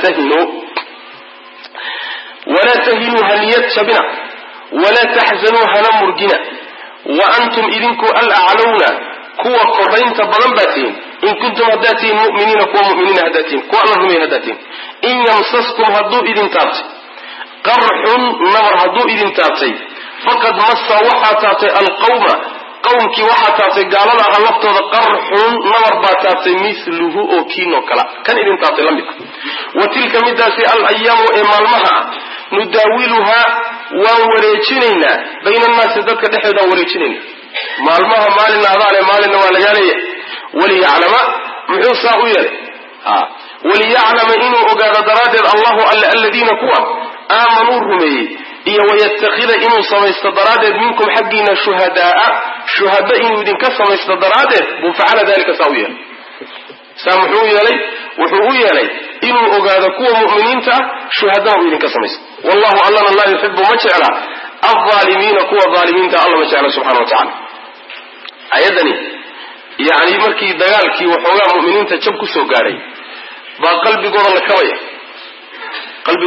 tahinuu haniyad jabina, walaa taxzanuu hana murgina, wa antum idinku alaclawna kuwa koraynta badan baa tihin, in kuntum haddaad tihin mu'miniina kuwa mu'miniina haddaad tihin, kuwa alla rumey haddaad tihin. in yamsaskum hadduu idin taabtay qarxun nabar hadduu idin taabtay, faqad massa waxaa taabtay alqawma qowmkii waxaa taabtay gaalada aha laftooda qarxun nabar baa taabtay miluhu oo kiinoo kala kan idin taabtay la midka. wa tilka midaasi alayaamu ee maalmaha ah nudaawiluhaa waan wareejinaynaa bayna annaasi dadka dhexeedaan wareejinayna. maalmaha maalina adaale maalina waa lagaa leeyahay. waliyaclama muxuu saa u yeelay? waliyaclama inuu ogaado daraaddeed allahu alla aladiina kuwa aamanuu rumeeyey iyo wayattakhida inuu samaysto daraaddeed minkum xaggiina shuhada inuu idinka samaysto daraaddeed buu facala dalika saa u yeelay. saa muxuu yeelay? wuxuu u yeelay inuu ogaado kuwa mu'miniinta ah shuhadana uu idinka samaysto. wallahu allana laa yuxibu ma jecla alaalimiina kuwa aalimiinta alla ma jecla subxana wa tacala. ayadani yani markii dagaalkii waxoogaa mu'miniinta jab kusoo gaadhay baa qalbigooda la kabaya,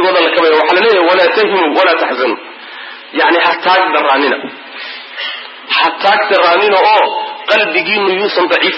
waxaa la leeyahay walaa tahinuu walaa taxzanuu, yani ha taag daraanina, حتاك ترانين قلبي جينو يوسن ضعيف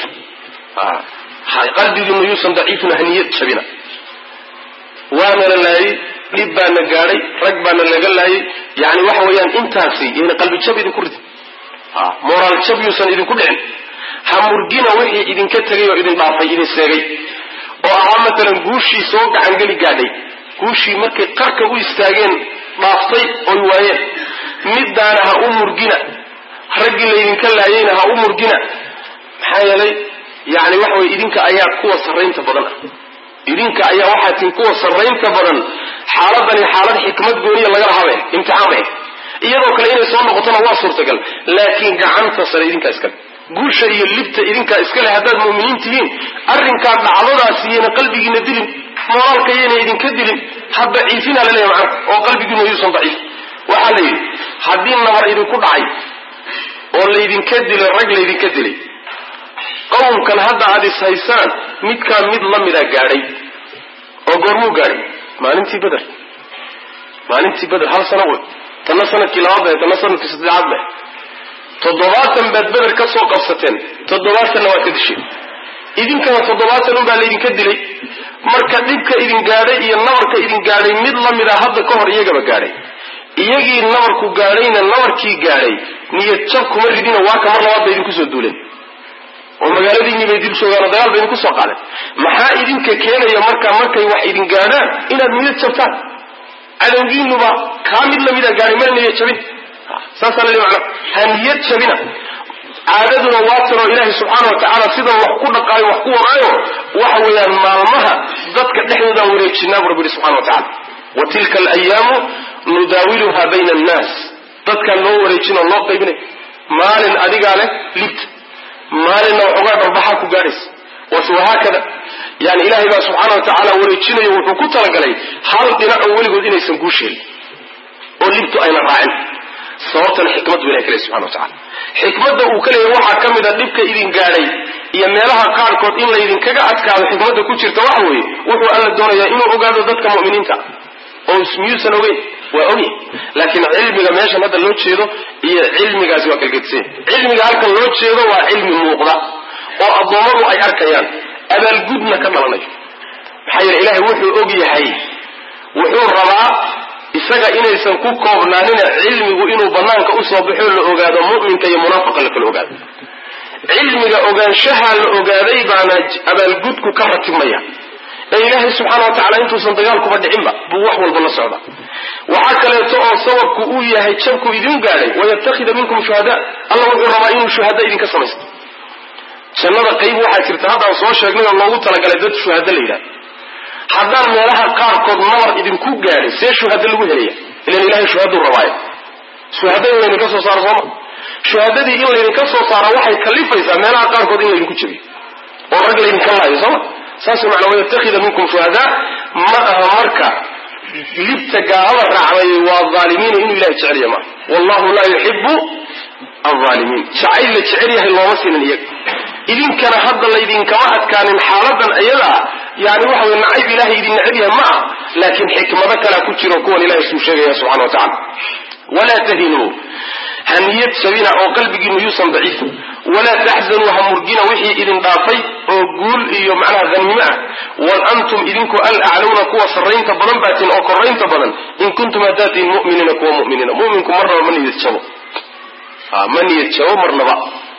قلبي جينو يوسن ضعيف هنية شبينا وانا للاي لبانا قاري رقبانا لقلاي يعني وحويان انتاسي يعني قلبي شبي دي كرد مورال شبي يوسن إذن كلعن همرقين وحي إذن كتغي وإذن ضعفي إذن ساقي مثلا قوشي سوق عن قلي قادي قوشي مركي قرك ويستاقين ضعفتي ويوايه مدانا مرقين رجل إذن كلايين مرقين محايا لي يعني وحوي إذنك أيار قوة سرين تبضنا إذنك أيار واحد قوة سرين تبضنا حالة حكمت قولية الله يرحبه امتحانه iyadoo kale inay soo noqotona waa suurtagal laakiin gacanta sare idinka iska guusha iyo libta idinka iska leh hadaad muuminiin tihiin arrinka dhacdadaas iyo qalbigiina dilin moraalka yeena idinka dilin hadda ciifina la leeyahay oo qalbigiina yuusan daciif waxa la yiri hadii nabar idinku dhacay oo la idinka dilay rag la idinka dilay qowmkan hadda aad ishaysaan midka mid la mid ah gaaray oo goormuu gaaray maalintii badar hal sano way tana sanadkii labaad tana sanadkii saddexaad leh 7 badbadar ka soo qabsateen 7 waa ka dishay idinkana 7 baa la idinka dilay marka dibka idin gaaray iyo nabarka idin gaaray mid la mid ah hadda ka hor iyagaba gaaray iyagii nabarku gaarayna nabarkii gaaray niyad jab kuma ridina waa ka mar labaad idinku soo duuleen oo magaaladii bay dib soo gaareen dagaal bay idinku soo qaadeen maxaa idinka keenaya markay wax idin gaaraan inaad niyad jabtaan adawgiinuba kaamil lamida gaaray ma niyad jabin saasana leeyahay haniyad jabina caadaduna waa tiro ilaahi subhanahu wa ta'ala sida wax ku dhaqaayo wax ku waraayo waxa weeyaan maalmaha dadka dhexdooda wareejinaa rabbi subhanahu wa ta'ala wa tilka al-ayyamu nudawiluha bayna an-nas dadka loo wareejino loo qaybinay maalin adiga leh libt maalin waxoogaa darbaxa ku gaaraysa وهكذا يعني إلهي بقى سبحانه وتعالى وريتشيني وحكوت لقلي حال ديناء ولقود إني سنقوشين ولبتو أين الرائل صورت الحكمة بإلهي كلي سبحانه وتعالى حكمة وكلي وحا كمدا لبك إذن قاري يميلها قاركوت إلا إذن كقعد كان حكمة كتير توحوي وحو أن الدنيا إنه أقادوا ذاتك مؤمنين تا أو اسميو سنوين وأوي لكن علمي لما يشا مدى اللوت شيرو هي علمي قاسوا كالقدسين علمي قالك اللوت شيرو وعلمي الموقضة وأضمروا أي أركيان أبا الجدنا كما لنجو حي الإله وحي أوجي حي وحي الرباء إساق إنا يسنكوك كوبنانين علمي وإنو بنانك أصبحوا لأوجاد مؤمن كي منافق لك الأوجاد علمي لأوجاد شهى الأوجادي بانا أبا الجدك كرة مياه إلهي سبحانه وتعالى انتو سنتقالكم بدعين با بوح والبنصر با وحكا ليتوء صوبكو أويا هيتشبكو إذن قالي ويتخذ منكم شهداء الله الربائين شهداء إذن كسمست jannada qayb waxa jirta hadda soo sheegnay oo loogu tala galay dad shuhada leeyahay haddaan meelaha qaar kood nabar idin ku gaaray see shuhada lagu helaya ilaa ilaahay shuhadu rabaay shuhada inay ka soo saaro shuhadadii in la ka soo saaro waxay kalifaysaa meelaha qaar kood in la idinku jabiyo oo rag la idin ka laayo soo saas macna way takhida minkum shuhada ma marka libta gaala raacay waa zaalimiin inuu ilaahay jeceliyo ma wallahu la yuhibbu الظالمين شعيل لجعليه اللواسين إياك إذن كان هذا الذين كواهد كان حالة أيضا يعني وحو النعيب إلهي إذن نعيبها معه لكن حكمتك لا كتير وكون إله اسم شغيه سبحانه وتعالى ولا تهينوا هنيت سبينا أو قلبك نيوسا ضعيف ولا تحزنوا همرجين وحي إذن ضعفي وقول إيو معنى ذنماء وأنتم إذنكم الأعلون كوا سرين تبضن باتين أو قرين تبضن إن كنتم أتاتين مؤمنين كوا مؤمنين مؤمنكم مرة ومن يتشبه من يتشاو مرنبا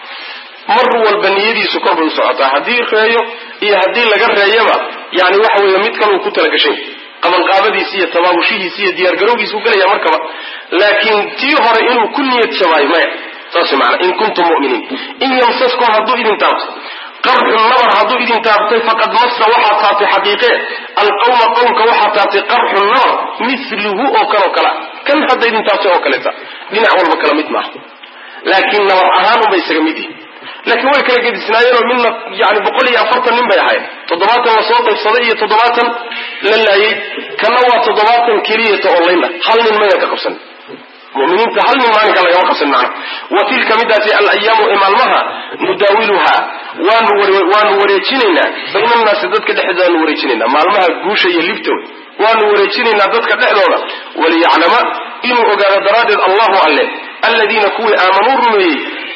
مر والبنيدي سكر بالسعطة هدي خيو إيه هدي لقر ريبا يعني وحو يميت كانوا كنت لك شيء قبل قابدي سيئة تبابوشيه سيئة ديار قروبي سوكلا يا مركبا لكن تيهر إنه كل يتشواي ما تاسي معنا إن كنتم مؤمنين إن يمسسكم هدو إذن تابت قرح النظر هدو إذن تابت فقد مس وحطات حقيقة القوم قومك وحطات قرح النظر مثله أو كلا كم هذا إذن تابت أو كلتا دين أول بكلمت معه لكن نور أهانهم بيسجمدي لكن هو كان قد سنايرو منا يعني بقول لي أفرط من بيحيى تضباطا وصوت الصدية تضباطا لله كنوا تضباطا كريه أولينا هل من ما يتقبسن مؤمنين هل من ما نقول يوقفن معنا وتلك مدة الأيام إمالها نداولها ونوريتشيننا بين الناس ضدك دحدا نوريتشيننا مالها جوشة يلفتوي ونوريتشيننا ضدك دحدا وليعلم إنه أجر دراد الله عليه الذين كوا آمنوا رمي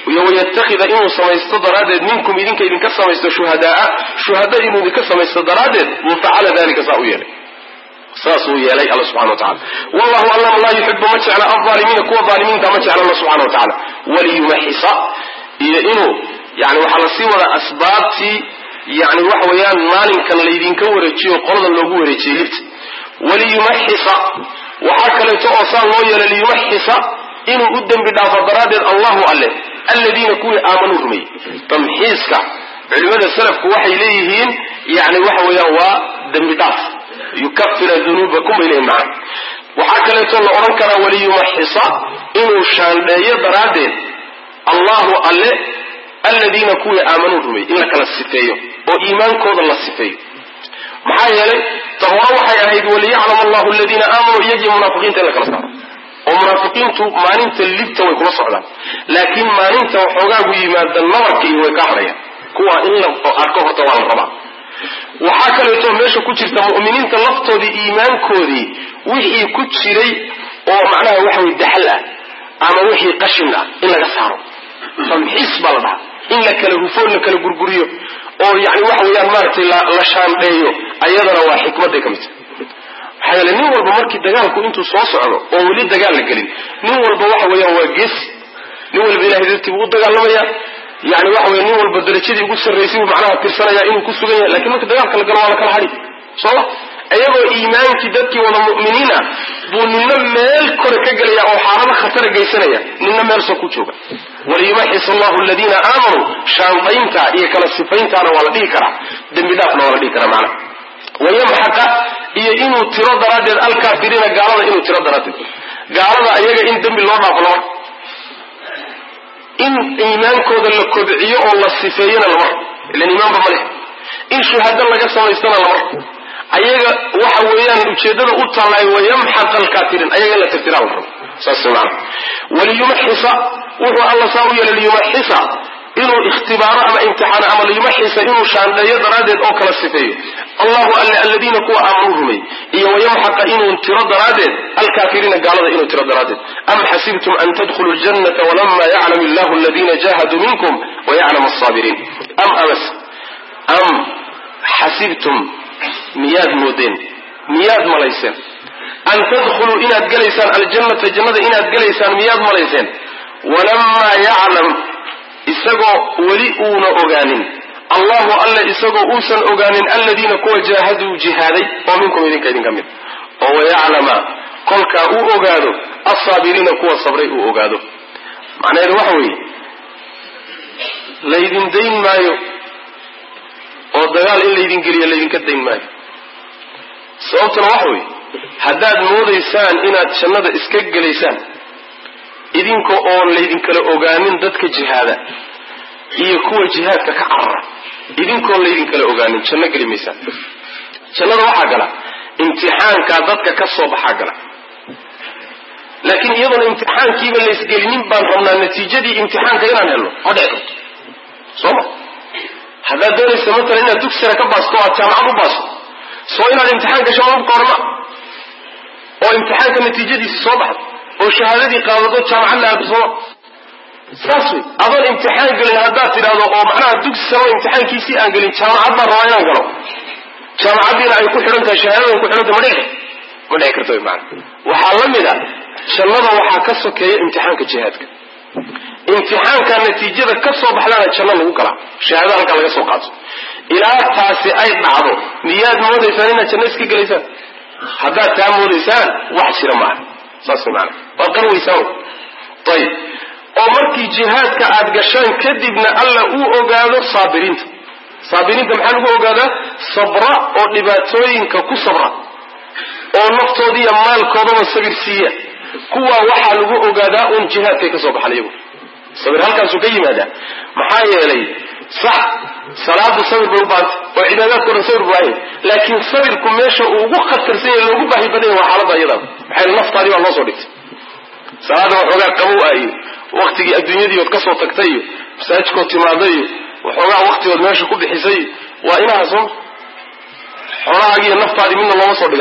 ويتخذ إنه سميست درادد منكم إذنك إذن كسميست شهداء إنه إذن كسميست درادد وفعل ذلك سأويا ساسوي إليه الله سبحانه وتعالى والله أعلم لا يحب مجعل الظالمين كوا ظالمين كمجعل الله سبحانه وتعالى وليمحص إنه يعني وحلصي ولا أسبابتي يعني وحويان مالين كان ليدين كوريتشي وقرضا لو وريتشي لبت وليمحص وحكى لتوصل الله ليمحص إنه قدم بدافع درادد الله عليه الذين كوا آمنوا بمي تمحيصك علماء السلف وحي إليهين يعني وحويان ودم بدافع يكفر ذنوبكم إليهم معا وحكى لتوصل أرنكر وليمحص إنه شان درادد الله عليه الذين كوا آمنوا بمي إنك للسفيه وإيمان كود الله السفيه محايا لي تهوروا حي أهيد وليعلم الله الذين آمنوا يجي منافقين تلك الأسعار ومنافقين ما ننت اللبت ويكون صعدا لكن ما ننت وحقاق يماد النظر كي ويكاحريا كوا إلا أركوه طوال الربع وحاكا ليتو ميشو كتشرت مؤمنين تلفتو دي إيمان كودي وحي كتشري ومعناها وحوي الدحلة أما وحي قشنا إلا قصارو فمحيس بلدها إلا كالهفون كالقرقريو oo yani waxa weeyaan maartay la shaandeeyo ayadana waa xikmada kamid xayal nin walba markii dagaalku intuu soo socdo oo wali dagaal la galin nin walba waxa weeyaan waa gees nin walba ilaahay dadkii uu dagaalamaya yani waxa weeyaan nin walba darajadii ugu sareysay uu macnaha tirsanaya inuu ku sugan yahay laakiin markii dagaalka la galo waa la kala xari soo ayagoo iimaankii dadkii wada mu'miniina buu ninna meel kore ka galaya oo xaalado khatar geysanaya ninna meel soo ku jooga وليمحص الله الذين آمنوا شانطينتا إيه كلا صفينتا ولا ديكرا دم بدافنا ولا ديكرا معنا ويمحق إيه إنو ترد رادد الكافرين قالوا إنو ترد رادد قالوا أيها إن دم الله فلور إن إيمان كود الكبعية والله الصفين المر لأن إيمان بملك إن شهد الله قصة ويستنى المر أيها وحويان وشدد أطلع ويمحق الكافرين أيها لا تفتراه الرب سأسمعنا وليمحص وهو الله ساوي ليمحص إنه اختبار أما امتحان أما ليمحص إنه شان لا يدرادد أو كلا السفيه الله الذين كوا أمرهم ويمحق إنه انتراد رادد الكافرين قالوا إنه انتراد رادد أم حسبتم أن تدخلوا الجنة ولما يعلم الله الذين جاهدوا منكم ويعلم الصابرين أم حسبتم مياد مودين مياد مليسين أن تدخلوا إناد قليسان الجنة إناد قليسان مياد مليسين ولما يعلم إساقوا وليئون أغانين الله ألا إساقوا أوسا أغانين الذين كوا جاهدوا جهادي ومنكم إذن كيدين كمين ويعلم قلك أغادوا الصابرين كوا صبري أغادوا معنى الوحوي ليدين دين مايو والدغال إلا يدين قليا ليدين كدين مايو سألتنا وحوي haddaad moodaysaan inaad jannada iska gelaysaan idinka oon laydin kala ogaanin dadka jihaada iyo kuwa jihaadka ka carara idinkoon laydin kala ogaanin janno geli maysaan jannada waxaa gala imtixaanka dadka ka soo baxaa gala laakiin iyadoona imtixaankiiba laysgelinin baan rabnaa natiijadii imtixaanka inaan helno ma dhici karto sooma haddaad doonaysa matalan inaad dugsina ka baasto o aad jaamacad u baasto soo inaad imtixaan gasho ma qorna oo imtixaanka natiijadiisa soo baxdo oo shahaadadii qaadado jaamacad la aado saas wey adoon imtixaan gelin haddaad tidhaahdo oo macnaha dugsi sano imtixaankiisii aan gelin jaamacad baan rabaa inaan galo jaamacaddiina ay ku xidhan tahay shahaadadan ku xidhan tahay ma dhici karto macna waxaa la mid ah jannada waxaa ka sokeeya imtixaanka jihaadka imtixaanka natiijada ka soo baxdana janno lagu galaa shahaada halka laga soo qaato ilaa taasi ay dhacdo miyaad moodaysaan inaad janno iska gelaysaan haddaad taa moodaysaan wax jira maaha saas macna waa qarwaysaan ayib oo markii jihaadka aad gashaan kadibna alla uu ogaado saabiriinta maxaa lagu ogaadaa sabra oo dhibaatooyinka ku sabra oo naftooda iyo maalkoodaba sabir siiya kuwa waxaa lagu ogaadaa un jihaadkay ka soo baxan iyagu sabir halkaasuu ka yimaadaa maxaa yeelay صح صلاة صبر بالبعض وعبادات كل صبر بعين لكن صبركم ماشى وقت ترسيه لو جبه بديه وحالة أيضا بحال النفط عليه الله صدق صلاة وحوجات قوة أي وقت الدنيا دي وتكسر تكتيه بساتكم تماضي وحوجات وقت ودماشي كل حسي وإنها صم حوجات أجي النفط عليه من الله صدق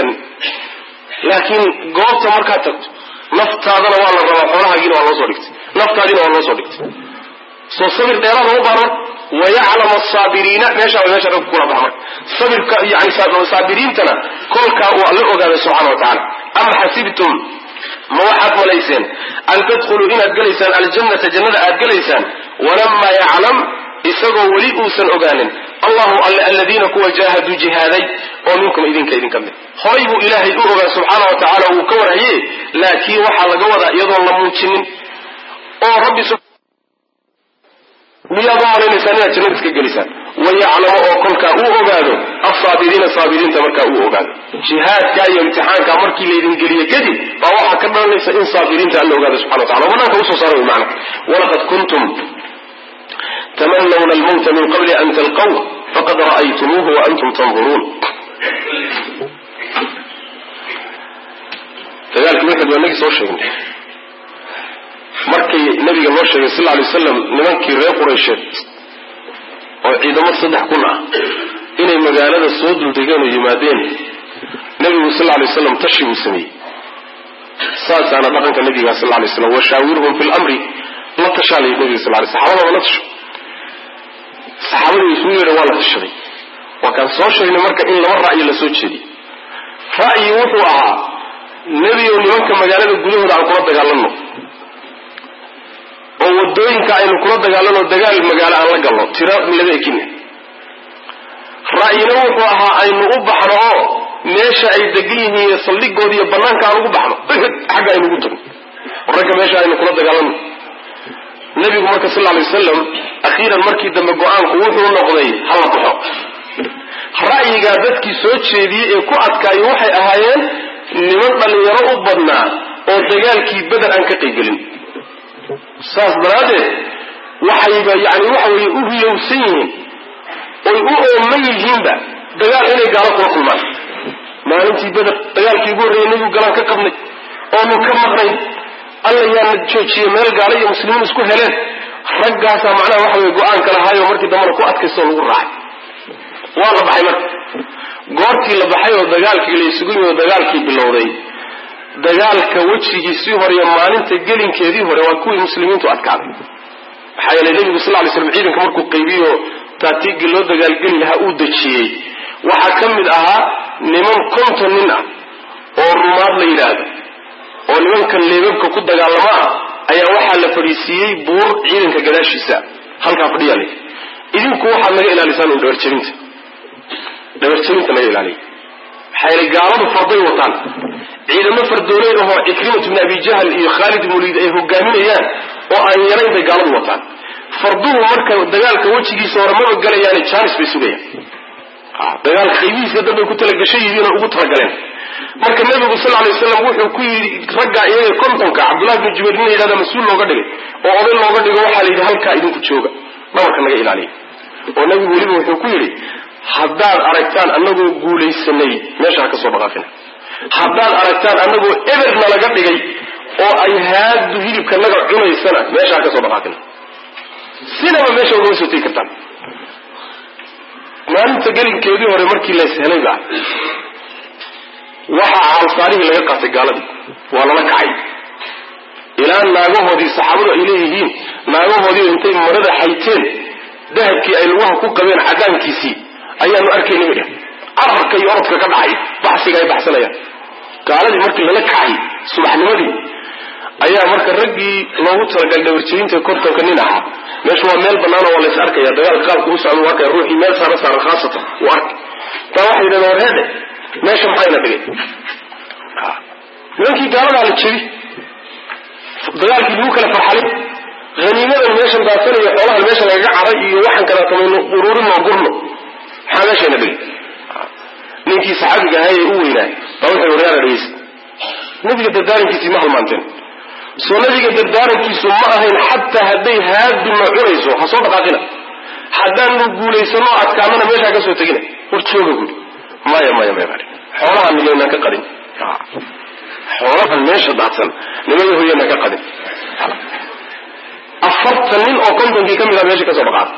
لكن قوت مركاتك نفط هذا والله حوجات أجي الله صدق نفط عليه الله صدق soo sabir dheeraad oo baaran ويعلم الصابرين ماشى وماشى رب كل بعمر صبر يعني صابرين تنا كل كأو الله أجل سبحانه وتعالى أم حسبتم ما واحد وليسان أن تدخلوا إن أجلسان الجنة جنة أجلسان ولما يعلم إسقوا وليؤسن أجال الله الذين كوا جاهدوا جهادي ومنكم إذن كإذن كمل خريب إلهي أجل سبحانه وتعالى وكوره لكن وحل جودا يضل موتشين أو رب سبحانه ويضع علينا سنة جنة كجلسان ويعلم أوكلك أوغادو الصابرين صابرين تمرك أوغادو جهاد كاي امتحان كامركي ليدين قليل جدي فواحد كبير ليس إن صابرين تألو أوغادو سبحانه وتعالى ولا توسو صاروا معنا ولقد كنتم تمنون الموت من قبل أن تلقوه فقد رأيتموه وأنتم تنظرون فذلك مثل ونجي صور شيء markii nabiga loo sheegay sallallahu alayhi wasallam nimankii reer Quraysh oo ciidamo 3 kun ah inay magaalada soo duldegeen oo yimaadeen nabiga sallallahu alayhi wasallam tashi uu sameeyay saasana dhaqanka nabiga sallallahu alayhi wasallam washaawirhum fil amri la tashalay nabiga sallallahu alayhi wasallam saxaabadu isu yeeray waa la tashaday wakan soo sheegnay marka in laba ra'yi la soo jeediyay ra'yi wuxuu ahaa nabiga nimanka magaalada gudahooda aan kula dagaalano oo wadooyinka aynu kula dagaalano dagaal magaalo aan la galno tira milada ekin ra'yina wuxuu ahaa aynu u baxno oo meesha ay degan yihiin saldhigoodii iyo banaanka aan ugu baxno xagga aynu ugu tagno ragga meesha aynu kula dagaalano nabigu marka sallallahu alayhi wasallam akhiran markii dambe go'aanku wuxuu noqday hala baxo ra'yiga dadkii soo jeediyay ee ku adkaayay waxay ahaayeen niman dhalinyaro u badnaa oo dagaalkii Badar aan ka qaybgelin saas daraaddeed waxayba yani waxa weeye u hiyowsan yihiin oy u ooman yihiinba dagaal inay gaalo kula kulmaan maalintii Badar dagaalkii ugu horreeyay nabigu galaan ka qabnay oonu ka maqnay alla yaana joojiyey meel gaalo iyo muslimiin isku heleen raggaasaa macnaha waxa weye go-aan kala haayo markii dambana ku adkaystoo lagu raacay waa la baxay marka goortii la baxay oo dagaalkii la isugu yimid oo dagaalkii bilowday dagaalka wajigiisii hore iyo maalinta gelinkeedii hore waa kuwii muslimiintu adkaaday maxaa yeelay nabigu sallallahu alayhi wasallam ciidanka markuu qaybiyo taatiigii loo dagaalgeli lahaa uu dejiyey waxaa ka mid ahaa niman 50 nin ah oo rumaad la yidhaahdo oo nimankan leebabka ku dagaalama ah ayaa waxaa la fadhiisiiyey buur ciidanka gadaashiisa halkaa fadhiyaalay idinku waxaad naga ilaalisaan u dhabarjabinta naga ilaaliya maxaa yeelay gaaladu farday wataan ciidamo fardoolay oo Ikrimah ibn Abi Jahl iyo Khalid ibn Walid ay hogaaminayaan oo aan yarayn bay gaaladu wataan farduhu marka dagaalka wajigiisa hore ma galayaan chance bay sugayaan dagaal qaybihiisa dad ku tala gashay yihiin ugu talagaleen marka nabigu sallallahu alayhi wasallam wuxuu ku yiri ragga iyaga kontonka Abdullah ibn Jubayr inay yiraahdo mas'uul looga dhigay oo oday looga dhigo waxa la yiraahdo halka idinku jooga dhawarka naga ilaaliya oo nabigu waliba wuxuu ku yiri haddaad aragtaan anagoo guulaysanay meesha ka soo dhaqaaqina haddaad aragtaan anagoo eberna laga dhigay oo ay haadu hilibka naga cunaysana meesha ka soo dhaqaaqina sinaba meesha uga soo tii kartaan maalinta gelinkeedii hore markii la helay baa waxa aansaarihi laga qaatay gaaladii waa lala kacay ilaa naagahoodii saxaabadu ay leeyihiin naagahoodii intay marada xayteen dahabkii ay lugaha ku qabeen cadaankiisii ayaanu arkaynay midha arka iyo orodka ka dhacay baxsiga ay baxsanayaan gaaladii markii lala kacay subaxnimadii ayaa marka raggii loogu talagalay dhawarjabinta kortonka nin ahaa meesha waa meel bannaan oo la is arkaya dagaal qaabku u socdo waa kay ruuxii meel saaran khaasatan u arkay taa waxay yidhahdeen war heedhe meesha maxayna dhigay nimankii gaaladaa la jebi dagaalkii lagu kala farxalay haniimadan meeshan daadsanaya xoolahan meesha lagaga caday iyo waxaan kala tamayno ururin oo gurno maxaa meeshayna dhigay ninkii saxaabiga ahaa ee u weynaa baa wuxuu waryaara dhegeysa nabiga dardaarankiisii ma halmaanteen soo nabiga dardaarankiisu ma ahayn xataa hadday haaduna cunayso ha soo dhaqaaqina haddaanu guulaysano adkaanana meeshaa ka soo tegina war jooga guri maya xoolahan nimayna ka qadin xoolahan meesha daadsan nimaya hoyana ka qadin 40 nin oo kontonkii ka mid ah meesha ka soo dhaqaaqay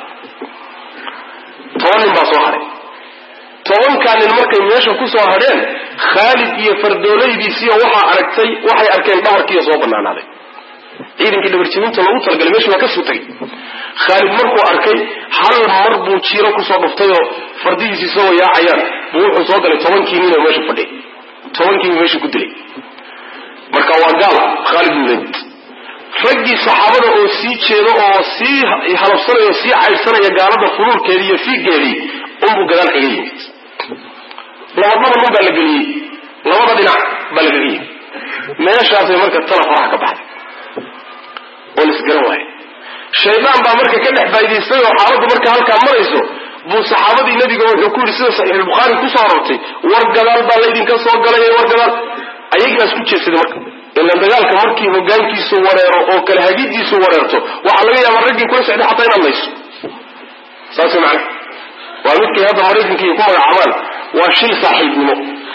10 nin baa soo haray 10 nin markay meesha ku soo hadheen Khalid iyo fardoolaydiisii waxay arkeen dhawarkii soo banaanaaday ciidankii dhabarjabinta lagu talagalay meesha waa ka soo tagay Khalid markuu arkay hal mar buu jiiro ku soo dhuftay oo fardihiisa soo yaacayaan buu wuxuu soo galay 10 nin oo meesha fadhiya 10 meesha ku dilay marka waa gaal Khalid bin Walid ragii saxaabada oo sii jeedo oo sii halafsanayo sii caysanayo gaalada furuurkeeda iyo fiigeedii buu gadaal kaga yimid labada nin baa la geliyay labada dhinac baa la geliyay meeshaas marka tala faraha ka baxday oo isgaran waay shaydaan baa marka ka dhex faa'iideystay oo xaaladdu marka halka marayso buu saxaabadii nabiga wuxuu ku yiri sida sahih bukhari ku soo arortay war gadaal baa la idinka soo galay war gadaal ayaga isku jeesaday marka in dagaalka markii hogaankiisu wareero oo kala hagidiisu wareerto waxa laga yaabaa raggii kula socday xataa inaan layso saasoo macna waa midkii hadda Mareykankii ku magacaabaan waa shil saaxiibnimo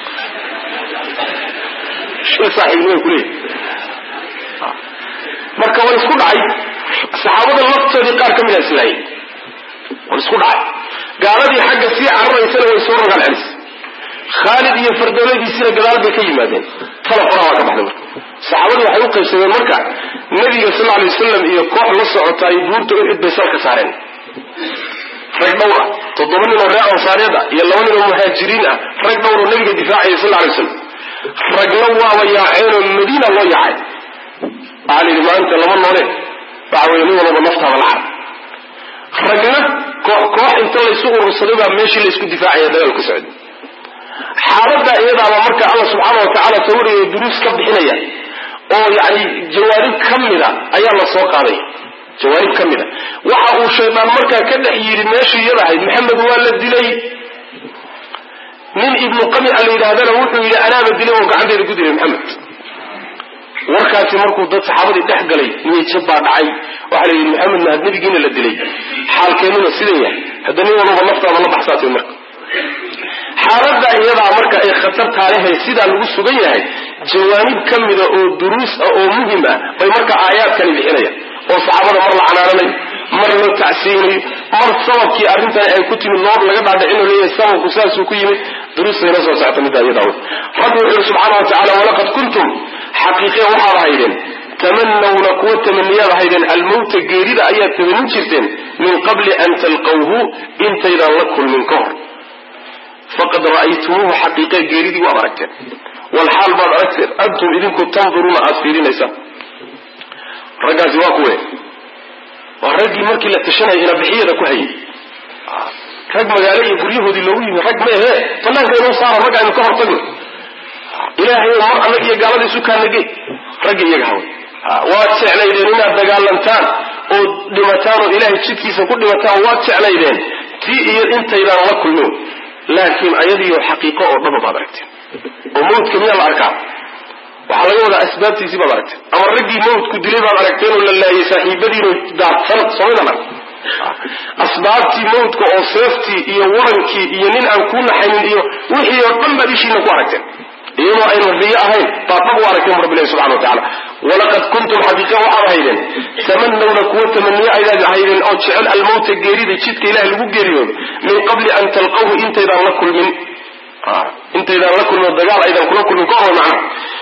kulay marka way isku dhacay saxaabada laftoodii qaar kamid ah islaayay way isku dhacay gaaladii xagga si cararaysana way soo rogaan celis Khalid iyo fardowladiisina gadaal bay ka yimaadeen tala qoraa ka baxday saxaabadu waxay u qaybsadeen marka nabiga sallallahu alayhi wasallam iyo koox la socota ay buurta u xidbay salka saareen rag dhowr 7 nin oo reer ansaariyada iyo 2 nin oo muhaajiriin ah rag dhowr oo nabiga difaacay sallallahu alayhi wasallam ragna waa yaaceen oo Madiina loo yaacay ali maanta lama noole baaweeyay wada naftaada la ragna koox inta la isugu urursaday baa meeshii la isku difaacay dagaalka socday xaaladda iyada marka Allah subhanahu wa ta'ala sawiraya duruus ka bixinaya oo yaani jawaarib kamida ayaa la soo qaaday jawaarib kamida waxa uu shaydaan marka ka dhex yiri meeshii iyada ahayd Maxamed waa la dilay nin ibn Qami al-Yirahdana wuxuu yiri anaaba dilay oo gacanteeda ku dilay Maxamed warkaasi markuu dad saxaabadii dhex galay inay jabba dhacay waxa la yiri Maxamed ma nabigiina la dilay xaalkeenu sidee hadda nin walba naftaada la baxsaatay marka xaaladda iyada marka ay khatar taalehay sida lagu sugan yahay jawaanib kamida oo duruus oo muhiim ah bay marka aayaadkan bixinayaan oo saxaabada mar la canaanay mar la tacsiinay mar sababkii arrintan ay ku timid noor laga dhaadhicin leeyahay sababku saas uu ku yimid duruusna soo socota mid ayada rabbi subhanahu wa ta'ala wa laqad kuntum haqiiqa waxa ahaydeen tamannawna kuwa tamanniyada ahaydeen al-maut geerida ayaa tamannin jirteen min qabli an talqawhu intayda la kulmin kahor فقد رأيتموه حقيقة جيريدي وأبركتين والحال بعد أكثر أنتم إذنكم تنظرون أسفيرين إيسا رجع زواكوه ورجع مركي لتشنى إلى بحيرة كوهي رجع مجالي يقريه دي لوي رجع ما هي طلعن كأنه صار رجع مكهر طلع إلهي ومرأة لك يقال لي سكان لقي رجع يقهوي واتسع ليدين الدقال لمتان ودمتان إلهي تشكي سكل دمتان واتسع ليدين تي إنت إلى الله كل نوم لكن أيدي حقيقة أو ضبط أبركتين وموت كمية الأركان وحلقوا أسباب تيسيب أبركتين أما الرجي موت كدليب أبركتين ولا لا يساحيبدي دار صنط صوينا لك أسباب تي موت كأصفتي إيا ورنكي إيا نين أنكون حينين إيا وحي يرطن بديشي نكو أبركتين إيما أين الرياء هين تطبقوا أبركتين رب الله سبحانه وتعالى ولقد كنتم حقيقة وعرهيدين تمنوا لكوة تمنية إلى هيدين أو تشعل الموت الجريد تشتك إله الوجريون من قبل أن تلقوه انت إذا لكل من انت إذا لكل من الدجال إذا كل من قوة معنا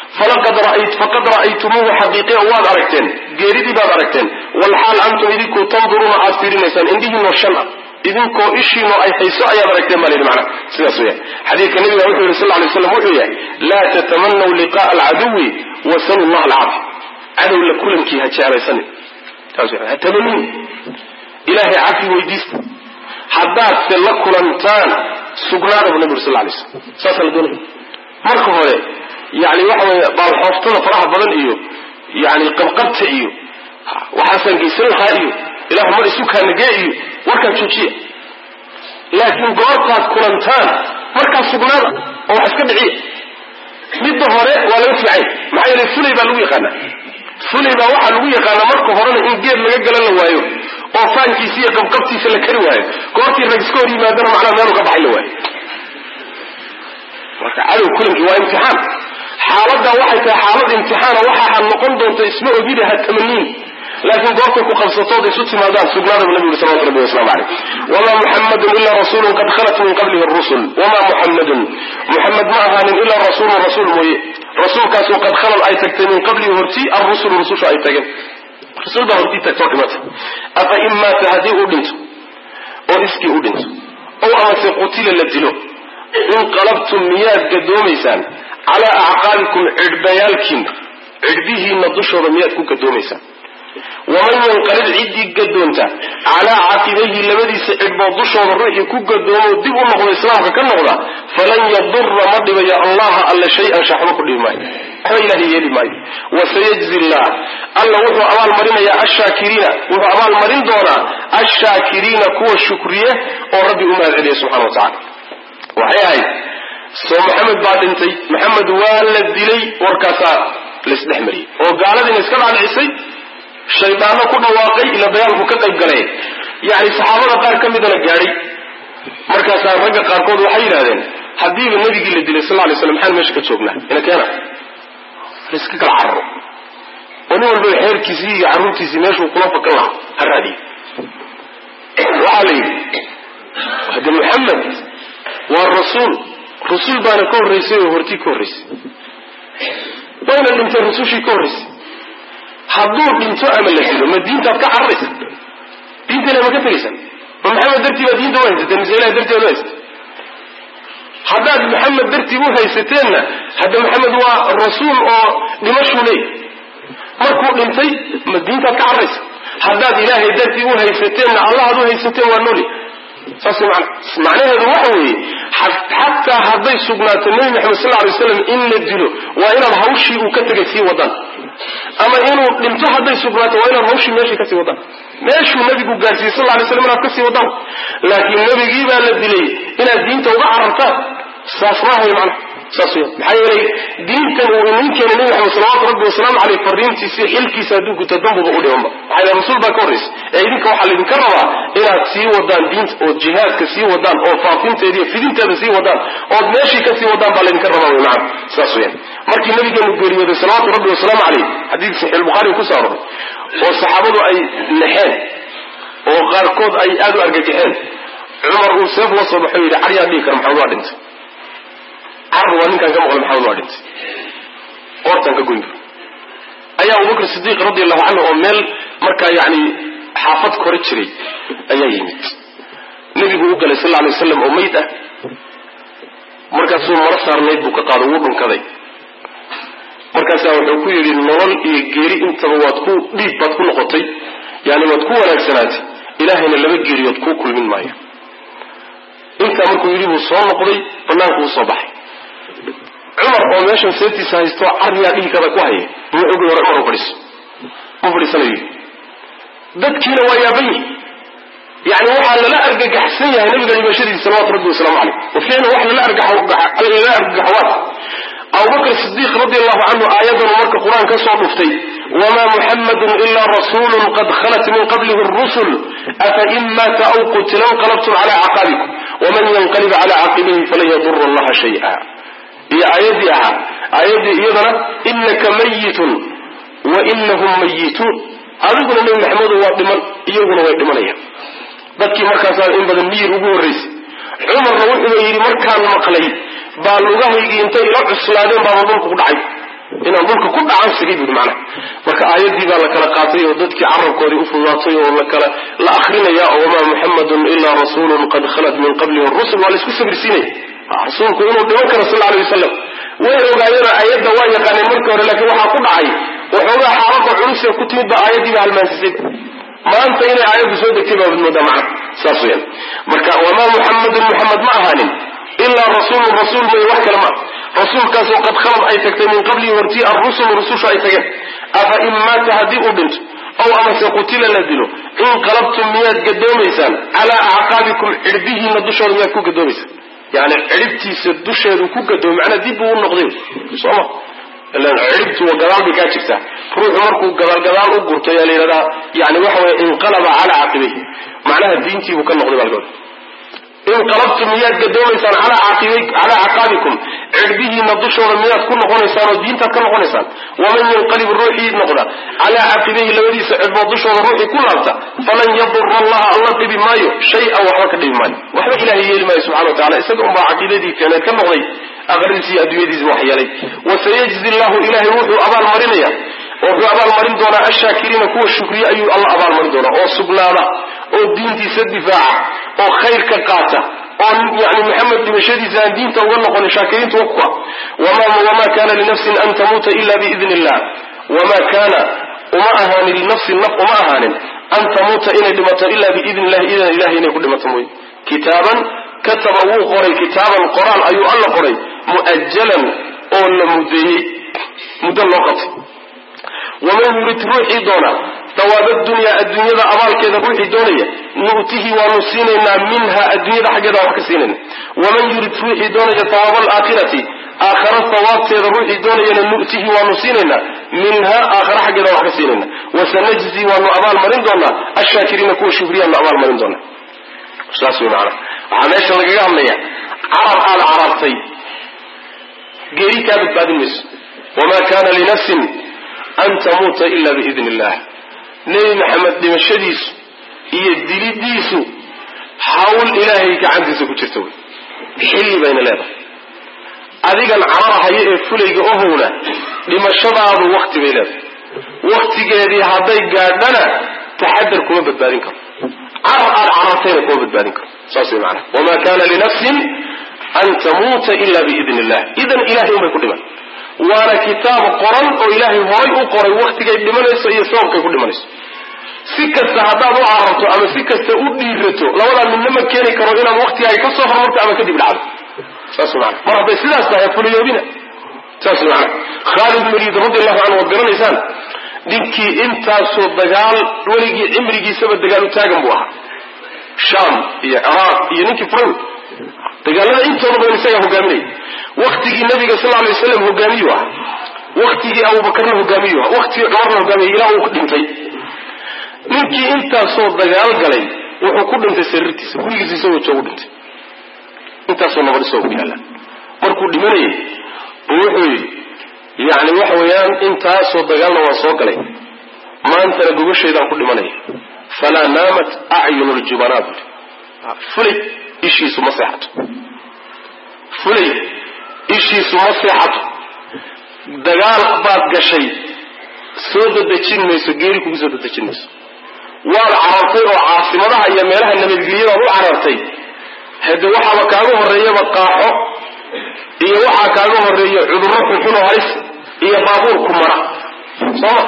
فقد رأيتموه حقيقة وعرهيدين جريد بعرهيدين والحال أنتم إذكم تنظرون عاصرين إنسان عندهم والشنع إذنكو إشي نوع أي حيث أي بركتين مالين معنا سياسوية حديث النبي صلى الله عليه وسلم وحوية لا تتمنوا لقاء العدو وسنوا الله العافية عدو لكل مكي هاتشي على سنة هتمنين إلهي عافي ويديس حداد سلقوا لنتان سقنان النبي صلى الله عليه وسلم ساسا لدونه مركو هولي يعني وحوى بعض حوفتنا فراح بلن إيو يعني قبقبت إيو وحسن قيسلها إيو إله مر سوكها نجائي وركب شوشية لكن قرطات كلنتان مركب سقنان أو حسكب عيه مد هراء ولا يفعي معي السلي بالوي قنا سلي بواحد لوي قنا مركب هراء إن جير مجال له وايو أو فان كيسية قبقبتي سلكري وايو قرطي الرجسكوري ما دنا معنا ماله قبح له وايو مركب كلهم جوا امتحان حالة واحد حالة امتحان واحد النقم دون اسمه بيدها التمنين لكن قرطك وقبصتوه دي ستي مادان سبلان النبي صلى الله عليه وسلم عليه وما محمد إلا رسول قد خلت من قبله الرسل وما محمد معها إلا رسول موي رسول كاسو قد خلت أي تكتن من قبله هرتي الرسل شو أي تكتن rasuul baa hortii tagtoo dhimatay afa in maata haddii uu dhinto oo iskii u dhinto ow amase qutila la dilo inqalabtum miyaad gadoomaysaan calaa acqaabikum cidhbayaalkiina cidhbihiina dushooda miyaad ku gadoomaysaan waman yanqalib ciddii gadoonta calaa caqibayhi labadiisa cidhbood dushooda ruuxii ku gadoomo dib u noqdo islaamka ka noqda falan yadura ma dhibayo allaha alla shay-an shaxba ku dhibi maayo waxba ilaahay yeeli maayo wasayajzi llah alla wuxuu abaalmarinayaa ashaakiriina wuxuu abaalmarin doonaa ashaakiriina kuwa shukriye oo rabbi u mahad celiya subxana wa tacala waxay ahayd soo maxamed baa dhintay maxamed waa la dilay warkaasaa laisdhex mariyey oo gaaladiina iska dhaadhicisay shaydaano ku dhawaaqay ila dagaalku ka qayb galeen yani saxaabada qaar ka midana gaadhay markaasaa ragga qaarkood waxay yidhahdeen haddiiba nabigii la dilay sal lla alay slam maxaan meesha ka joognaa ina keena laiska kala cararo oo nin walba xeerkiisii iyo carruurtiisii meeshuu kula fakan lahaa ha raadiyo waxaa la yidhi hade maxamed waa rasuul baana ka horraysay oo hortii ka horraysay wayna dhintay rusushii ka horraysay hadduu dhinto ama la dilo ma diintaad ka cararaysa diinta ilahi ma ka tegaysa ma maxamed dartii baa diinta u haysatee mise ilahi darteed u haysatee haddaad maxamed dartii u haysateenna hadda maxamed waa rasuul oo dhimashuu leey markuu dhintay ma diintaad ka cararaysa haddaad ilaahay dartii u haysateenna allahaad u haysateen waa nooli saas macnaheedu waxa weeye xataa hadday sugnaato nebi maxamed sal lla alay waslam in la dilo waa inaad hawshii uu ka tegay sii wadaan ama inuu dhinto hadday sugnaato waa inaad hawshii meeshii kasii wadaan meeshuu nabigu gaarsiiyey sal lla alay slam inaad kasii wadaan laakiin nebigii baa la dilay inaad diinta uga carartaan saas maahay macnaha saas weya maxaa yeelay diintan uu inin keenay nebi maxamed salawaatu rabbi wasalaamu caleyh fariintiisii xilkiisa hadduu guto danbuba u dhimanba maxaa yeele rasuul baa ka horraysa ee idinka waxaa laydinka rabaa inaad sii wadaan diinta ood jihaadka sii wadaan oo faafinteeda iyo fidinteeda sii wadaan ood meeshii ka sii wadaan baa laydinka rabaa wey macana saas weyan markii nabigeenu geeriyooday salawaatu rabbi wasalaamu caleyh xadiid saxiix albukhaari ku soo aroray oo saxaabadu ay naxeen oo qaarkood ay aada u argagaxeen cumar uu seef la soo baxo yidhi caryaa dhihi kara maxamed waa dhintay car waa ninkaan ka maqlay maxamed waa dhintay oortaan ka goyn karo ayaa abubakr sidiiq radi allahu canhu oo meel markaa yani xaafad kore jiray ayaa yimid nebigu u galay sal lla alay wasalam oo mayd ah markaasuu maro saarnayd buu ka qaado wuu dhunkaday markaasaa wuxuu ku yidhi nolol iyo geeri intaba waad ku dhiig baad ku noqotay yani waad ku wanaagsanaatay ilaahayna laba geeriyood kuu kulmin maayo intaa markuu yidhi buu soo noqday banaanku u soo baxay cumar oo meeshan seeftiisa haysto carriyaa dhihikada ku haya wuxuu ui hore cumar u fadhiiso ma fadhiisanayo dadkiina waa yaaban yihi yani waxaa lala argagaxsan yahay nabiga dhimashadiisa salawatu rabbi wasalaamu caleyh wa ficlan wax lala argagaxwaad abubakr sidiiq radi allahu canhu aayadanu marka qur-aan ka soo dhuftay wamaa muxammadun ilaa rasuulun qad khalat min qablihi rusul afa in maata aw qutila inqalabtum cala acqaabikum waman yanqalib cala caqibihi falan yadura allaha shaya iyo aayaddii ahaa aayaddii iyadana inaka mayitun wa inahum mayituun adiguna nebi maxamedo waa dhiman iyaguna way dhimanayaan dadkii markaasaa in badan miyir ugu horraysay cumarna wuxuu yidhi markaan maqlay baa lugahaygii intay ila cuslaadeen baaba dhulka ku dhacay inaan dhulka ku dhacan sigay buui macnaha marka aayaddii baa la kala qaatay oo dadkii carabkoodii u fududaatay oo la akrinaya oo wamaa muxammadun ilaa rasuulun qad khalat min qablihi rusul waa la isku sabirsiinaya rasuulku inuu dhiman karo sal alay wasalam way ogaayeenoo aayadda waa yaqaaneen markii hore laakiin waxaa ku dhacay waxoogaa xaalada culusee ku timid ba aayaddii ba halmaansisay maanta inay aayaddu soo degtay baa moodaa macna saas weyaan marka wamaa muxammadun muxamed ma ahaanin ilaa rasuulun rasuul mooye wax kale maa rasuulkaasoo qad khalad ay tagtay min qablihi hortii arrusulu rususha ay tageen afa in maata haddii uu dhinto aw amase qutila la dilo inqalabtum miyaad gadoomaysaan calaa acqaabikum cidhbihiina dushooda miyaad ku gadoomaysaan yani cidhibtiisa dusheedu ku gadoomo macnaa dib buu u noqday sooma ilan cidhibtu waa gadaal bay kaa jirtaa ruuxu markuu gadaal u gurto ayaa la yidhahdaa yani waxa weye inqalaba calaa caqibayhi macnaha diintiibuu ka noqday baa laga wada inqalabtum miyaad gadoomaysaan calaa caqaabikum cidhbihiina dushooda miyaad ku noqonaysaan oo diintaad ka noqonaysaan waman yanqalib ruuxii noqda calaa caqibayhi labadiisa cidhbood dushooda ruuxii ku laabta falan yadura allaha alla dhibi maayo shay-an waxba ka dhibi maayo waxba ilaahay yeeli maayo subxana wa tacala isaga unbaa caqiidadii keeneed ka noqday aqradiisi iyo adduunyadiisa wax yeelay wasayajzi llahu ilaahay wuxuu abaal marinaya وفي أبال مرين دونا الشاكرين كوا الشكرية أي الله أبال مرين دونا أو سبنانا أو دين تسد دفاع أو خير كقاتا أو يعني محمد بمشهد زان دين تولق ونشاكرين توقع وما كان لنفس أن تموت إلا بإذن الله وما كان وما أهان لنفس النفس وما أهان أن تموت إلا دمت إلا بإذن الله إذن الله إن يكون دمت كتابا كتبه قري كتابا القرآن أي الله قري مؤجلا أو مدلقة ومن يريد روحي دونا ثواب الدنيا أبال كذا روحي دونية نؤتيه ونسيننا منها الدنيا حقا وحكسيننا ومن يريد روحي دونية ثواب الآخرة آخر الثواب كذا روحي دونية نؤتيه ونسيننا منها آخر حقا وحكسيننا وسنجزي أبال مرين دونا الشاكرين كو شكريا أبال مرين دونا سلاسي معنا وحماش لك قامنيا عرب آل عربتي قيري كابت بعد المس وما كان لنفس أن تموت إلا بإذن الله نبي محمد دمشديس يدلي ديسو حاول إلهي كعنتيسو كترتوي حلي بين لابا أذيك العرارة هي فليق أهونا دمشدها هذا وقت بيلاب وقت قادي هذي قادنا تحدر كما بتبارينك عرارتين كما بتبارينك صاصي معنا وما كان لنفس أن تموت إلا بإذن الله إذن إلهي ما يكون لمن وانا كتاب قرآن او الهي هاي او قرأي وقت قاعد دمانيسو ايه صوبك يكون دمانيسو سكسة هداد او عرطو اما سكسة اديرتو لولا من لما كيني كروهنا وقت هاي كصفر مرت اما كدب العالم ساسو معنا مرة بسلاسنا يفولي يوبنا ساسو معنا خالد مريد رضي الله عنه وقرن لسان دينكي انتاسو الدقال وليكي عمريكي سبب الدقالو تاقن بوها شام يا عراق يا نيكي فرو دقالنا انتو ربنا نسايا هقامني وقتي النبي صلى الله عليه وسلم هو جاميوه وقتي أبو بكر هو جاميوه وقتي عمر هو جاميوه إلى وقتي منكي أنت صوت دجال قلي وحكون أنت سرتي سكولي جزيسوا تشودت أنت صوت نقول سووا بيلا مركود مني وحوي يعني وحويان أنت صوت دجال وصوت قلي ما أنت رجوع شيء ده كل مني فلا نامت أعين الجبنات فلي إشي سمسحت فلي ishiisu ma seexato dagaal baad gashay soo dadejin mayso geeri kugu soo dadejin mayso waad carartay oo caasimadaha iyo meelaha nabadgelyada u carartay hadda waxaaba kaaga horeeyaba qaaxo iyo waxaa kaaga horeeya cudurro xunxun oo halis iyo baabuur ku mara sooma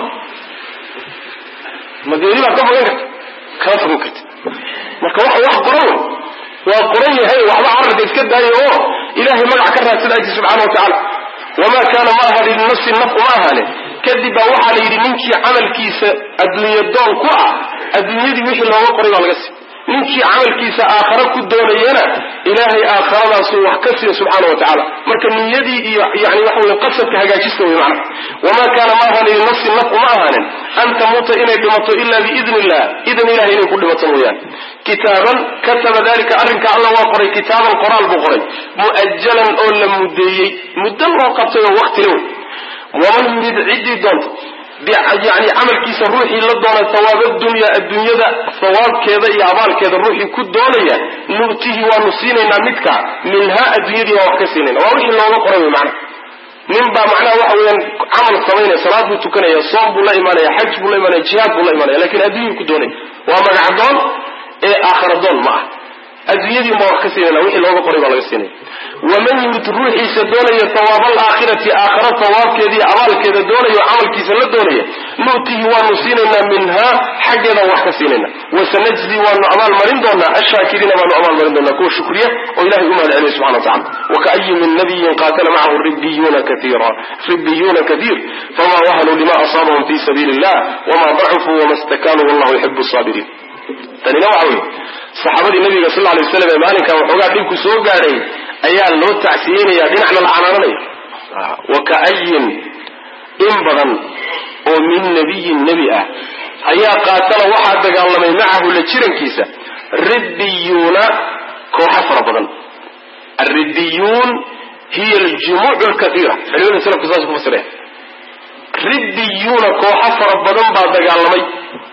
mageeri baa ka fogan karta kala fogan karta marka wax qoran waa qoran yahay waxba cararka iska daayo oo إلهي ملع كرها سلاك سبحانه وتعالى وما كان معها للنفس النفق معها له كذب وحا ليري منك عمل كيس الدنيا الدون كوع الدنيا دي وحي الله وقريب على قسم منك عمل كيس آخرك الدولينا إلهي آخرنا سوح كسر سبحانه وتعالى مركا من يدي يعني وحو يقصد كهجاجسته معنا وما كان معها للنفس النفق معها له أن تموت إلا بإذن الله إذن إلهي إليه كل مطلويان كتابا كتب ذلك أرنك الله وقري كتابا قرآن بقري مؤجلا أولا مدل وقبته وقت له ومن يريد عدي دون يعني عمل كيس الروحي لدونا ثواب الدنيا ده ثواب كذا يعمل كذا الروحي كدونيا نؤتيه ونسيننا متكع منها الدنيا دي وقسيننا وروحي الله وقري معنا من با معناه وحويا عمل صلينا صلاة بتكنيا صوم بالله إيمانيا حج بالله إيمانيا جهاد بالله إيمانيا لكن الدنيا كدوني وما عدون إيه آخر الدول معه الدنيا دي وقسيننا وحي الله وقري على قسيننا ومن يريد روحي سدونيا ثواب الآخرة آخر ثواب كذي عمل كذا دونيا وعمل كيس لدونيا نؤتيه ونسيننا منها حقنا وحكسيننا وسنجزي ونعمل مرين دونا الشاكرين ونعمل مرين دونا كو شكرية وإلهي أمال عليه سبحانه وتعالى وكأي من نبي قاتل معه ربيون كثير فما وهنوا لما أصابهم في سبيل الله وما ضعفوا وما استكانوا والله يحب الصابرين تاني نوعوي صحابة النبي صلى الله عليه وسلم مالك وحقا دينكو سوقاري أيان لو تعسيين يا دين على العناني وكأي إنبغا ومن نبي أيا قاتل واحد قال لما معه لتشيرن كيسة رديون كوحفر بدن الرديون هي الجموع الكثيرة خلينا نسألك قصاص مفسرين رديون كوحفر بدن بعد قال لما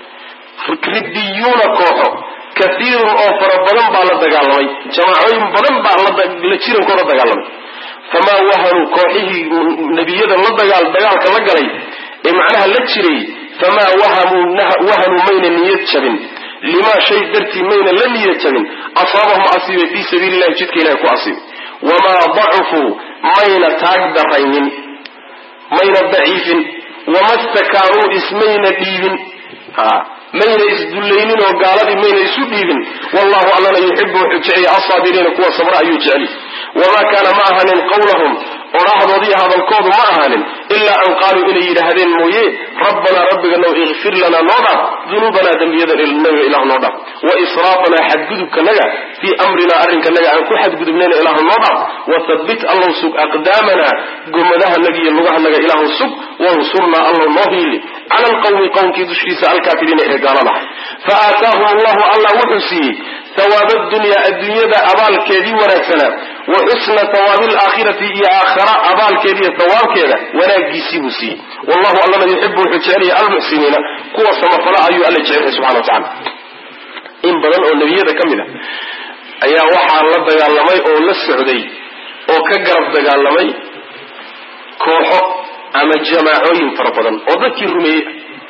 رديون كوحو كثير أوفر بدن بعد قال لما جماعين بدن بعد لتشيرن كورة قال لما فما وهنوا كوحيه نبيذا لدقال كلقلي معناها لتشري فما وهنوا مين نية شبن لما شيء درتي مين لن نية شبن أصابهم أصيب في سبيل الله جدك إليك أصيب وما ضعفوا مين تقدر مين ضعيف وما استكانوا اسمين ديب مين اسدلين وقالوا مين اسدلين والله أعلم يحب حجعي الصابرين كوا صبراء يجعلي وما كان معها من قولهم وراحوا ضي هذا الكود معها إلا أن قالوا إلي لهذين مويه ربنا ربنا اغفر لنا نوضع ذنوبنا دنبيدا إله نوضع وإسرافنا حددك لنا في أمرنا أرنك لنا أن كل حدد مننا إله نوضع وثبت الله سوق أقدامنا قمدها النبي اللغة لنا إله سوق وانصرنا الله نوهيلي على القوم قوم كيدشي سأل كافرين إهقال الله فآتاه الله وحسي ثواب الدنيا دا أبال كذي ونكسنا وحسن ثواب الآخرة يا آخرة أبال كذي ثواب كذا ولا جيسيه سي والله الله من يحب الحجاري المحسنين قوة صمفلاء أيها الله جعله سبحانه وتعالى إن بدن النبي دا كملا أيها وحا الله دقالمي أو للسعودي أو كقرب دقالمي كوحو أما جماعين فربضا وذكي الرمي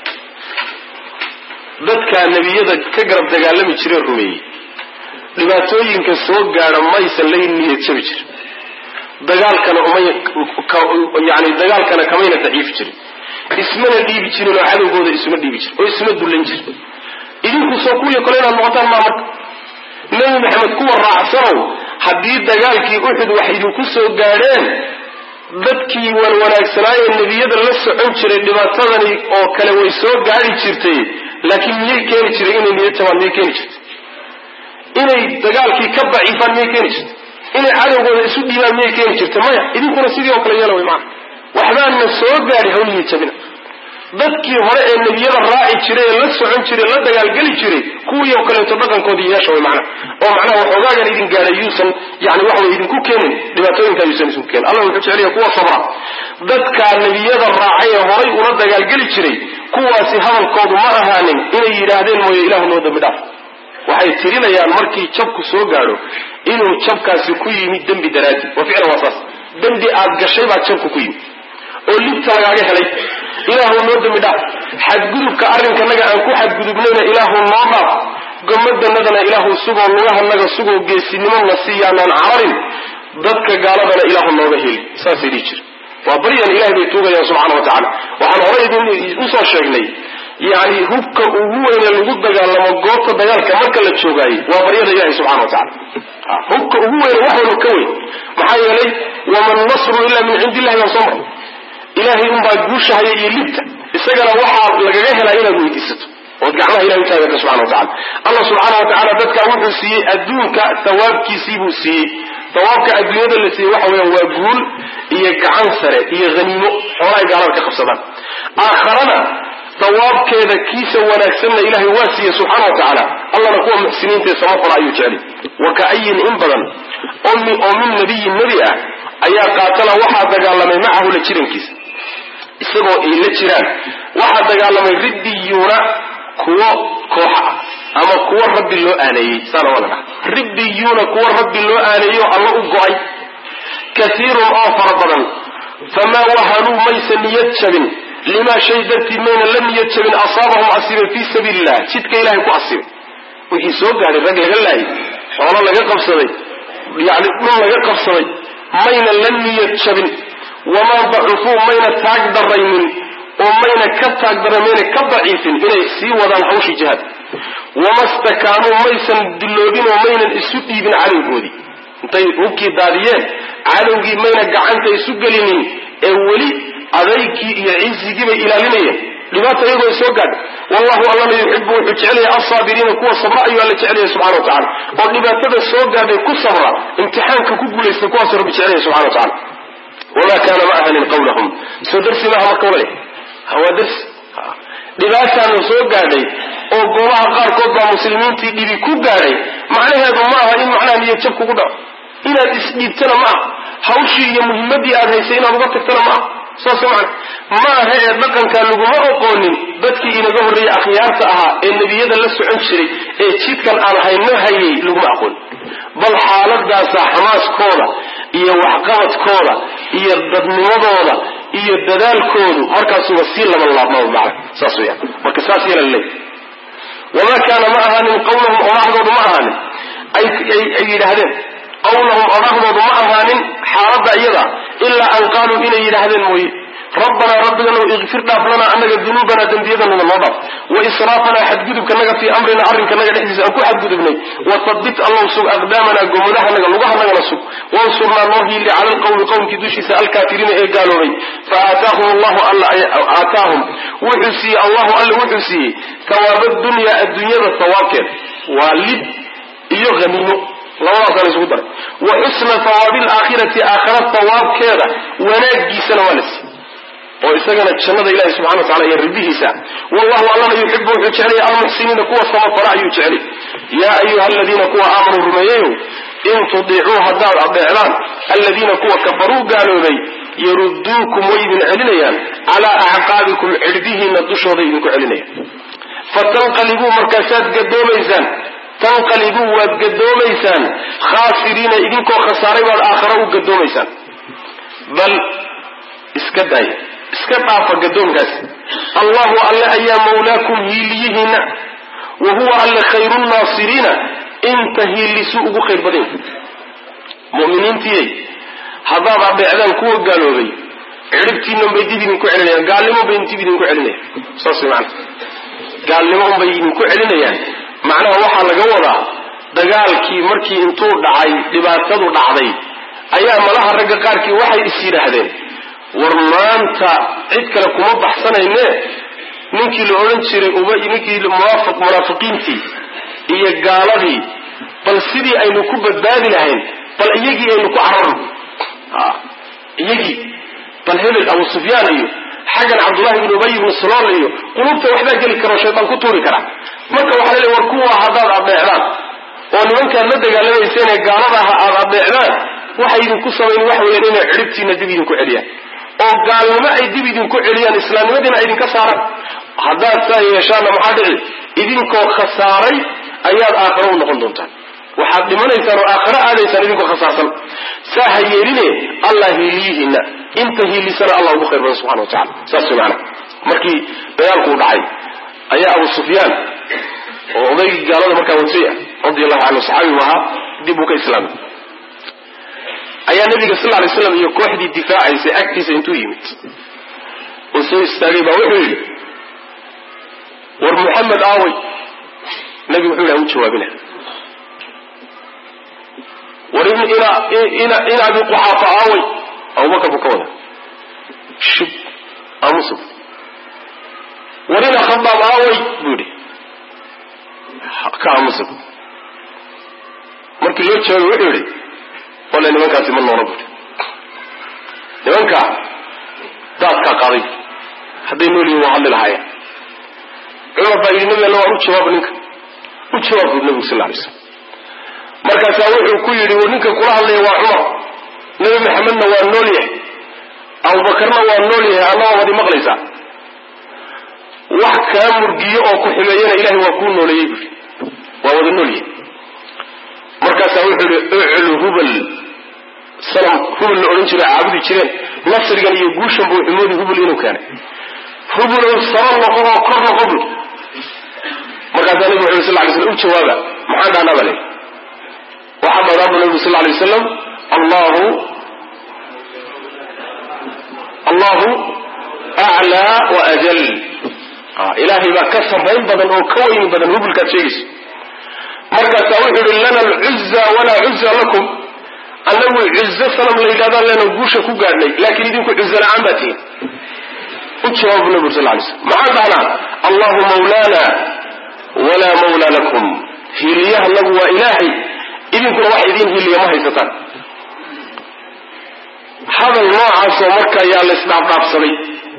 dadka nabiyada ka garab dagaalami jiray rumeeyay dhibaatooyinka soo gaara maysan leeyihiin jabi jir dagaalkana dagaalkana kamayna daciif jirin ismana dhiibi jirin oo cadowgooda isma dhiibi jirin oo isma dulan jirin idinku soo kuwiyo kale inaad noqotaan ma marka nabi maxamed kuwa raacsanow haddii dagaalkii uxud wax idinku soo gaadheen dadkii wanaagsanaaye nabiyada la socon jiray dhibaatadani oo kale way soo gaari jirtay laakiin miyay keeni jiray inay niyad jabaan miyay keeni jirtay inay dagaalkii ka daciifaan miyay keeni jirtay inay cadowgooda isu dhiibaan miyay keeni jirtay maya idinkuna sidii oo kale yeela way macana waxbaana soo gaari hawlihii jabina dadkii hore ee nabiyada raaci jiray ee la socon jiray la dagaalgeli jiray kuwii oo kaleeto dhaqankoodii yeesha way macana oo macnaha waxoogaagan idin gaadhay yuusan yani waxa way idinku keenin dhibaatooyinkaa yuusan idinku keenin allah wuxuu jeceliya kuwa sabra dadka nabiyada raacay ee horay ula dagaalgeli jiray kuwaasi hadalkoodu ma ahaanin inay yidhaahdeen mooye ilaahu noo dambi dhaaf waxay tirinayaan markii jabku soo gaadho inuu jabkaasi ku yimid dembi daraadi wa ficlan waa saas dembi aad gashay baa jabku ku yimid oo libta lagaaga helay ilaahu noo dambi dhaaf xadgudubka arrinkanaga aan ku xadgudubnayna ilaahu noo dhaaf gomadanadana ilaahu sugoo lugahanaga sugoo geesinimo na siiyaanaan cararin dadka gaaladana ilaahu nooga heli saasay dhihi jira waa baryan ilahay bay tuugayaan subxaana wa tacaala waxaan horay idin usoo sheegnay yani hubka ugu weyne lagu dagaalamo goobta dagaalka marka la joogaayey waa baryada ilahay subxana wa tacala hubka ugu weyne wax walba ka weyn maxaa yeelay waman nasru ila min cindi illahi baan soo marnay ilaahay unbaa guushahaya iyo libta isagana waxaa lagaga helaa inaad weydiisato ood gacmaha ilahay utaagata subxana wa tacala allah subxaana wa tacala dadka wuxuu siiyey adduunka thawaabkiisii buu siiyey thawaabka adduunyada la siiyey waxa weeyaan waa guul iyo gacan sare iyo haniimo xoolahay gaalada ka qabsadaan aakharana thawaabkeeda kiisa wanaagsanna ilaahay waa siiyey subxaana wa tacaala allahna kuwa muxsiniinta ee samafala ayuu jeceli waka'ayin in badan oo min nabiyin nebi ah ayaa qaatala waxaa dagaalamay macahu la jirankiisa isagoo ay la jiraan waxaa dagaalamay ribbiyuuna kuwo kooxa ah ama kuwo rabbi loo aaneeyey saana waa la dhaha ribbiyuuna kuwo rabbi loo aaneeyo alla u go-ay kaiirun oo fara badan famaa wahanuu maysa niyad jabin limaa shay dartii mayna la niyad jabin asaabahum asiibay fii sabiili illah jidka ilahay ku asibay wixii soo gaadhay rag laga laayay xoolo laga qabsaday yani dhul laga qabsaday mayna la niyad jabin wamaa dacufuu mayna taag daraynin oo mayna ka taagdaran mayna ka daciifin inay sii wadaan hawshii jihaad wama stakaanuu maysan diloobin oo maynan isu dhiibin cadowgoodii intay hubkii daadiyeen cadowgii mayna gacanta isu gelinin ee weli adaygii iyo cisigii bay ilaalinayeen dhibaata iyagoo soo gaadha wallahu allana yuxibu wuxuu jecelaya alsaabiriina kuwa sabra ayuu alla jecelaya subxana wa tacala oo dhibaatada soo gaadhay ku sabra imtixaanka ku guulaysta kuwaasuu rabbi jecelaya subxana wa tacala wamaa kaana ma ahanin qawlahum soo darsi maaha marka wale waa darsi dhibaataana soo gaadhay oo goobaha qaarkood baa muslimiintii dhibi ku gaadhay macnaheedu ma aha in macnaha niyad jab kugu dhaco inaad isdhiibtana ma aha hawshii iyo muhimadii aad haysay inaad uga tagtana ma aha saas macna ma aha ee dhaqankaa laguma oqoonin dadkii inaga horreeyey akhyaarta ahaa ee nebiyada la socon jiray ee jidkan aan hayno hayay laguma aqoon bal xaaladaasaa xamaaskooda iyo waxqabadkooda iyo dadnimadooda iyo dadaalkoodu markaasuba sii laba laabmaa macna saas weeyaan marka saas yeela leeyahay wama kana ma ahanin qawluhum orahdoodu ma ahanin ay yidhaahdeen qawluhum orahdoodu ma ahanin xaaladda iyada ilaa an qaaluu inay yidhaahdeen mooye ربنا ربنا اغفر لنا أنك ذنوبنا ذنبينا من الله وإسرافنا حد قدبك نجا في أمرنا عرنك نجا نحدث أكو حد قدبني وثبت الله سوء أقدامنا قمناها نجا لغها نجا نسوء وانصرنا الله اللي على القوم قوم كدوشي سأل كافرين إيه قالوا لي فآتاهم الله آتاهم وحسي الله ألا وحسي ثواب الدنيا بالثواب والد يغنمه الله تعالى سبحانه وحسن ثواب الآخرة آخرة ثواب كذا ونجي سنوانس وإستغنى الشنة إلهي سبحانه وتعالى يربيه سا والله الله يحبه ويجعله المحسنين كوى الصمطراء يجعله يا أيها الذين كوى آمنوا رميه إن تضيعوها الدار الضعلان الذين كوى كفروا قالوا لي يردوكم ويبن علينا على أعقابكم عربيه ندشوا ذيبكم علينا فتنقلبوا مركزات قدوا ميزان تنقلبوا وقدوا ميزان خاسرين إذنكم خسارين والآخرة قدوا ميزان بل اسكداي اسكتا فقدون قاس الله ألا أيا مولاكم هيليهنا وهو ألا خير الناصرين انت هيلي سوء خير بدين مؤمنين تيي هذا ربي أذن كوه قالوا بي عربتي انهم بيدي بنكو علينا قال لهم بينتي بنكو علينا صاصي معنا قال لهم بينكو علينا معناه وحا لقوضا دقالكي مركي انطور دعاي لباتدو دعضي أيام لها الرقا قاركي وحي السيرة هذين warmaanta cid kale kuma baxsanayne ninkii la oran jiray ninkii munaafiqiintii iyo gaaladii bal sidii aynu ku badbaadi lahayn bal iyagii aynu ku cararno iyagii bal hebel Abu Sufyaan iyo xagan Abdullah ibn Ubay ibn Salul iyo qulubta waxba gali karo shaytaan ku tuuri kara marka waxa la war kuwa hadaad adeecdaan oo nimanka la dagaalamayeen gaalada aad adeecdaan waxay idinku sameeyeen wax weyn inay ciribtiina dib idinku celiyaan oo gaalnimo ay dib idinku celiyaan islaamnimadiina ay idinka saaraan haddaad saa yeeshaana maxaa dhici idinkoo khasaaray ayaad aakhiro u noqon doontaan waxaad dhimanaysaan oo aakhiro aadaysaan idinkoo khasaarsan saa ha yeeline allah hiiliyihiina inta hiilisana allah ugu khayr badan subxana watacala saas macana markii dagaalku dhacay ayaa Abu Sufyaan oo odaygii gaalada markaa wataya radiyallahu anhu saxaabigu ahaa dib u ka islaamay ayaa nabiga sallallahu alayhi wasallam iyo kooxdii difaacaysay agtiisa intuu yimid oo soo istaagay baa wuxuu yiri war Muhammad aaway nabigu wuxuu u jawaabina war ina bi quhafa aaway Abu Bakr bukawada shub amusu war ina Khabbab aaway budi ka amusu markii loo jawaabay wuxuu yiri ولا نمكا سمن نورب نمكا دادكا قاضي حدينو لي وعلى الحياة عمر باقي النبي الله وجواب منك وجواب النبي صلى الله عليه وسلم مركا ساوحي وكيري ونك قرآن لي وعمر نبي محمدنا والنوليه أبو بكرنا والنوليه الله ودي مغلسة وحكا مرقية أو كحميين إلهي وكون نوليه وودي النوليه مركا ساوحي اعلو هبل سلام هبل الأورنجي عابدي جيرين نصر قال يقوشن بو عمودي هبل إنو كان هبل السلام وقرأ وقرأ هبل مركا ساوحي محمد صلى الله عليه وسلم جوابا محمد أنا بلي وحمد رب النبي صلى الله عليه وسلم الله أعلى وأجل إلهي ما كسر بين بدن وكوين بدن هبل كاتشيس مركا ساوحي لنا العزة ولا عزة لكم أنه عزة سلام لإلادان لنا وقوشة كوغارني لكن يدينكو عزة لعمتين وجواب النبي صلى الله عليه وسلم معنا الله مولانا ولا مولى لكم هي الله وإلهي إذنكو واحدين هي اللي ما هي ستان هذا النوع عصو مركا يا الإسلام بابصري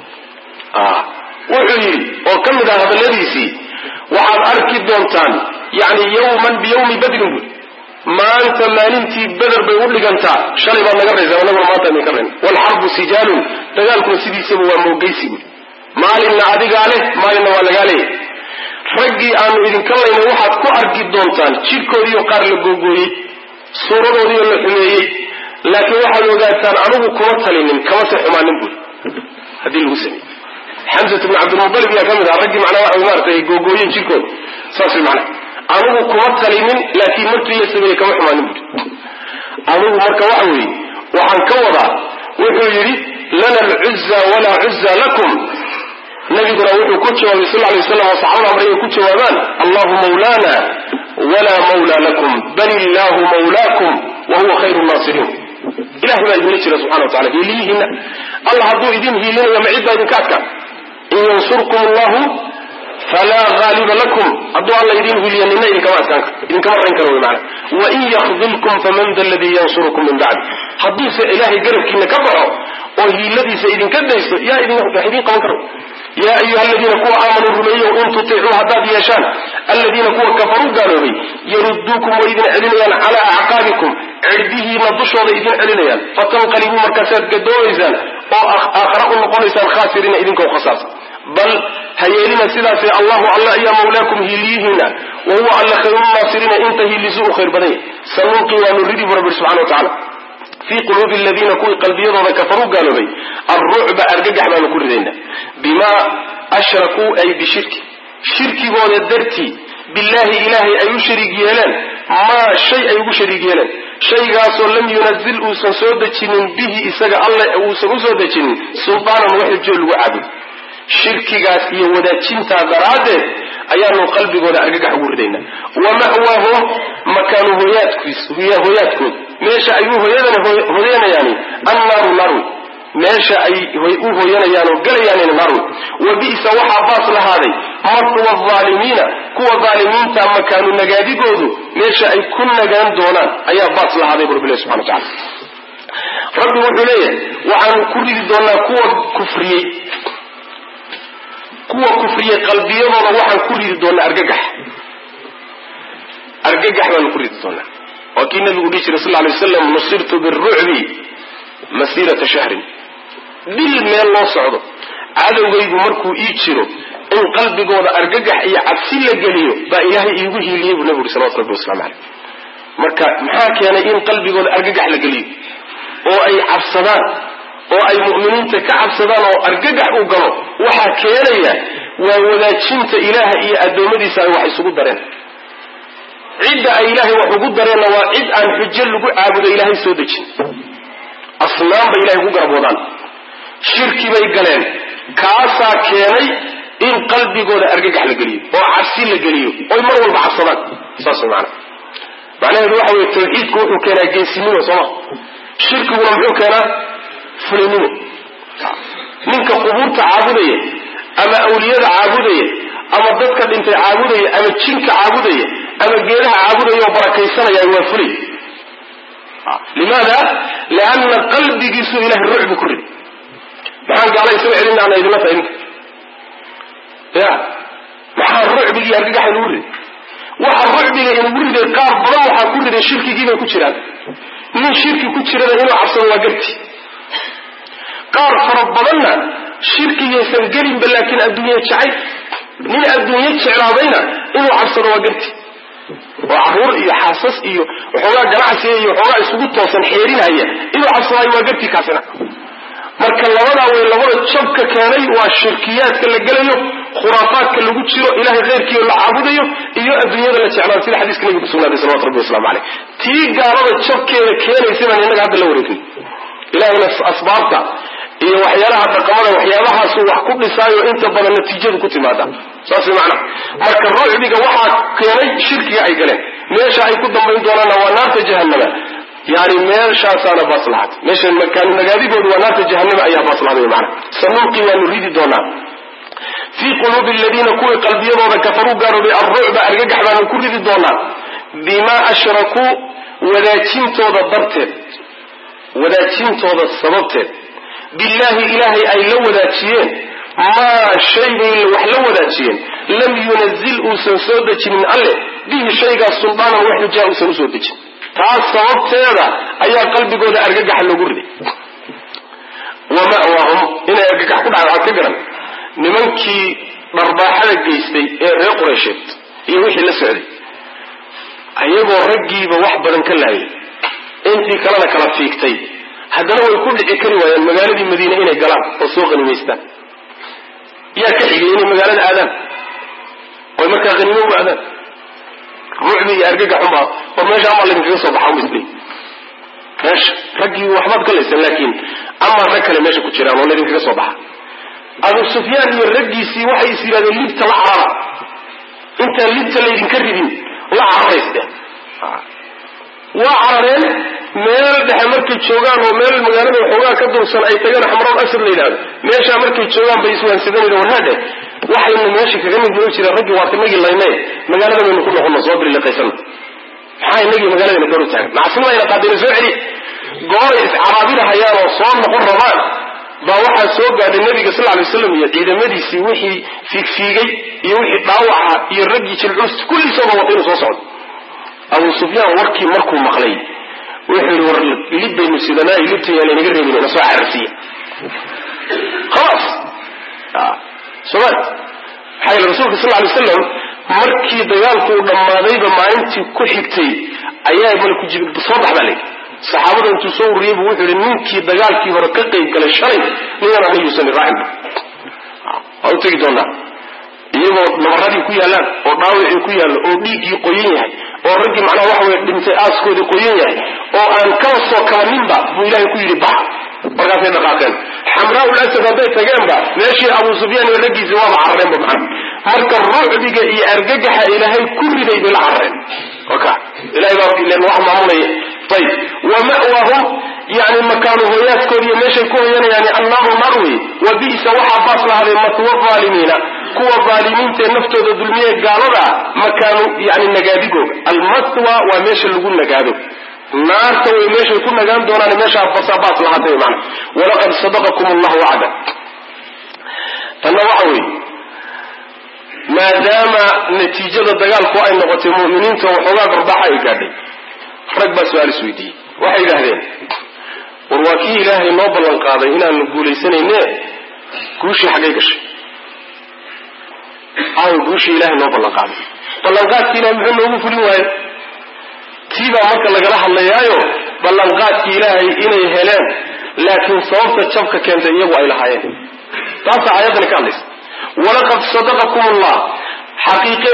وحي وكم هذا الذي سي وعن أركب دونتان يعني يوما بيوم بدر ما أنت ما ننتي بدر بيقول لك أنت شرب الله قرر ونقول ما أنت مكرن والحرب سجال تقالكم سيدي سبوا موقيسي ما لنا عديق عليه ما لنا ولا عليه رجي أنه إذن كلا إنه واحد كو أركب دونتان شيركو ديو قارل قوقوي سورو ديو اللحميي لكن واحد وقاتان عنه كمتلين كما سيحما نقول haddii lagu sameeyey xamsat ibn cabdilmutalib yaa ka mid aha raggii macnaa waxa maaragtay googooyeen jirkooda saas way macnaa anigu kuma talinin laakiin markii la sameeyey kama xumaanin buuri anigu marka waxa weeye waxaan ka wadaa wuxuu yidhi lana alcuzza walaa cuzza lakum nabiguna wuxuu ku jawaabay sal alay wasalam oo saxaabada amray ku jawaabaan allahu mawlana walaa mawla lakum bal illahu mawlaakum wa huwa khayru nnaasiriin ilahay baa idinla jira subxana wa tacala hiiliyihiina allah hadduu idin hiilinayo ma cid baa idinka adkaan in yansurkum allahu falaa haaliba lakum hadduu alla idin hiiliya nina idinkama adkaan karo idinkama rayn karo wy maana wain yakdilkum faman da aladii yansurukum min bacdi hadduuse ilaahay garabkiina ka baxo oo hiiladiisa idinka daysto yaa idin qaban karo yaa ayuha aladiina kuwa aamanuu rumeeyow in tutiicuu haddaad yeeshaan aladiina kuwa kafaruu gaaloobay yaruduukum way idin celinayaan calaa acqaabikum cirdihiina dushooda idin celinayaan fatanqalibuu markaasaad gadoomaysaan oo aakhara u noqonaysaan khaasiriina idinkoo khasaasa bal ha yeelina sidaasee allahu alla ayaa mawlaakum hiiliyihiina wa huwa alla khayrunaasiriina inta hiilisu u khayr badan yahy sanulqi waanu ridi bu rabbi subxana wa tacala fii quluubi aladiina kuwii qalbiyadooda kafaruu gaaloobay alrucba argagax baanu ku ridayna bimaa ashrakuu ay bishirki shirkigooda dartii billaahi ilaahay ay u shariig yeeleen maa shay ay ugu shariig yeeleen shaygaasoo lam yunazil uusan soo dejinin bihi isaga alle uusan u soo dejinin sultaanan wax xujo lagu caabudo shirkigaas iyo wadaajintaa daraaddeed ayaanu qalbigooda argagax ugu ridaynaa wa ma'waahum makaanu hoyaadkooda meesha ay u hoyanayaani annaaru naarwi meesha ay u hoyanayaan oo galayaanina naarwi wa bi'sa waxaa baas lahaaday markuwa aalimiina kuwa aalimiinta makaanu nagaadigoodu meesha ay ku nagaan doonaan ayaa baas lahaaday bu rabbilahi subxana wa tacala rabbi wuxuu leeyahay waxaanu ku ridi doonaa kuwa kufriyey qalbiyadooda waxaan ku ridi doonaa argagax baanu ku ridi doonaa waa kii nabigu dhihi jiray sal lay waslam nusirtu birucbi masiirata shahrin bil meel loo socdo cadowgaygu markuu ii jiro in qalbigooda argagax iyo cabsi la geliyo baa ilaahay iigu hiiliyey buu nabigu salawatu rabbi waslamu caleyh marka maxaa keenay in qalbigooda argagax la geliyo oo ay cabsadaan oo ay mu'miniinta ka cabsadaan oo argagax u galo waxaa keenaya waa wadaajinta ilaaha iyo addoommadiisa ay wax isugu dareen cidda ay ilaahay wax ugu dareenna waa cid aan xujo lagu caabudo ilaahay soo dejin asnaam bay ilahay ku garboodaan shirki bay galeen kaasaa keenay in qalbigooda argagax la geliyo oo cabsi la geliyo oy mar walba cabsadaan saas way macnaheedu waxa weye tawxiidku wuxuu keenaa geesinimo sooma shirkiguna muxuu keenaa fulinimo ninka qubuurta caabudaya ama awliyada caabudaya ama dadka dhintay caabudaya ama jinka caabudaya ama geedaha caabudaya oo barakaysanaya waa fulay limaada lianna qalbigiisu ilahay rucbi ku riday maxaan gaala isaga celina ana idinla tahay ninka ya maxaa rucbigii argagaxa inugu riday waxa rucbiga inugu riday qaar badan waxaa ku riday shirkigiibay ku jiraan nin shirki ku jirana inuu cabsado waa garti qaar fara badanna shirkigaysan gelinba laakiin adduunye jacay nin adduunye jeclaadayna inuu cabsado waa garti oo caruur iyo xaasas iyo waxoogaa ganacsiga iyo waxoogaa isugu toosan xeerinaya inuu cabsadaayo waa garti kaasina marka labadaa way labada jabka keenay waa shirkiyaadka la gelayo khuraafaadka lagu jiro ilahay keyrkiio la caabudayo iyo adduunyada la jeclaan sida xadiiska nabiga kusugnaaday salawatu rabbi waslamu caleyh tii gaalada jabkeeda keenaysabaan innaga hadda la wareegin ilahayna asbaabta iyo waxyaalaha dhaqamada waxyaabahaasu wax ku dhisaayo inta badan natiijadu ku timaada saas macna marka ruuxdiga waxaa keenay shirkiga ay galeen meesha ay ku dambayn doonaana waa naarta jahannama yani meeshaasaana baas lahaad meesha makaanu nagaadigoodu waa naarta jahannama ayaa baas lahaad macna sanulqi waanu ridi doonaa fii quluubi aladiina kuwii qalbiyadooda kafaruu gaarooday alrucba argagax baanu ku ridi doonaa bimaa ashrakuu wadaajintooda darteed wadaajintooda sababteed billaahi ilaahay ay la wadaajiyeen maa shay bay wax la wadaajiyeen lam yunazil uusan soo dejinin alle bihi shaygaas sultaanan wax xujaa uusan usoo dejin taas sababteeda ayaa qalbigooda argagaxa loogu riday wa ma'waahum inay argagax ku dhacda waxaad ka garan nimankii dharbaaxada geystay ee reer qureysheed iyo wixii la socday ayagoo raggiiba wax badan ka laayay intii kalena kala fiigtay haddana way ku dhici kari waayeen magaaladii madiine inay galaan oo soo qanimaystaan yaa ka xigay inay magaalada aadaan oy markaa qaniimo u aadaan ruucbi iyo argagaxunbaa war meesha ama laydinkaga soo baxa umisli meesha raggii waxbaad galaysan laakiin ama rag kale meesha ku jiraan oo laydinkaga soo baxa Abu Sufyaan iyo raggiisii waxay is yidhahdeen libta la carara intaan libta laydinka ridin la cararaysteen waa carareen meel dhexe markay joogaan oo meel magaalada waxoogaa ka dursan ay tagaan xamroon asad la yidhahdo meeshaa markay joogaan bay iswaansadeen warhaade waxayna meesha kaga mid noo jireen raggii waa inagii laynay magaalada baynu ku noqono soo biriiqaysana maxaa inagii magaaladana garu taagan macsimadayna qaadayna soo celi gooray iscaraabinahayaan oo soo noqon rabaan baa waxaa soo gaadhay nabiga sal alay wasalam iyo ciidamadiisii wixii fiigfiigay iyo wixii dhaawaca iyo raggii jilcuus kulliisooba wata inuu soo socdo Abu Sufyaan warkii markuu maqlay wuxuu yidhi war lib baynu sidanaa libta yaana naga reebin ina soo cararsiiya khalaas somaad maxaa yeele rasuulka sal alay wasalam markii dagaalku uu dhammaadayba maalintii ku xigtay ayaa malaku jibriil soo bax baa layidhi saxaabada intuu soo ururiyey buu wuxuu yidhi ninkii dagaalkii hore ka qayb galay shalay ninana ma yuusan raacinba waa u tegi doonaa iyagoo nabaradii ku yaallaan oo dhaawicii ku yaallo oo dhiiggii qoyan yahay oo raggii macnaha waxa weye dhintay aaskoodii qoyan yahay oo aan kaba soo kabaninba buu ilaahay ku yidhi bax markaasay dhaqaaqeen xamraa'ul asad hadday tageenba meeshii Abu Sufyaan iyo raggiisii waaba carareenba macna marka ruucdiga iyo argagaxa ilaahay ku riday bay la carareen waka ilaahay baa ileen wax maamulaya ayib wama'waahum yani makaanu hoyaadkoodiiyo meeshay ku hoyanayaan annaaru narwi wa bi'sa waxaa baas lahaaday matwa aalimiina kuwa aalimiintae naftooda dulmiye gaalada makaanu yani nagaadigooga almatwa waa meesha lagu nagaado naarta way meeshay ku nagaan doonaan meeshaa basabaas lahaatay macna walaqad sadaqakum allahu wacda tanna waxa weeye maadaama natiijada dagaalku ay noqotay mu'miniinta waxoogaa garbaxa ay gaadhay rag baa su-aal isweydiiyey waxay yidhaahdeen war waa kii ilaahay noo ballan qaaday inaanu guulaysanayne guushii xaggay gashay guushii ilaahay noo ballan qaaday ballanqaadkii ilahay muxuu noogu fulin waayo tiibaa marka lagala hadlayaayo ballanqaadkii ilaahay inay heleen laakiin sababta jabka keentay iyagu ay lahaayeen taasaa aayaddani ka hadlaysa walaqad sadaqakum allah xaqiiqe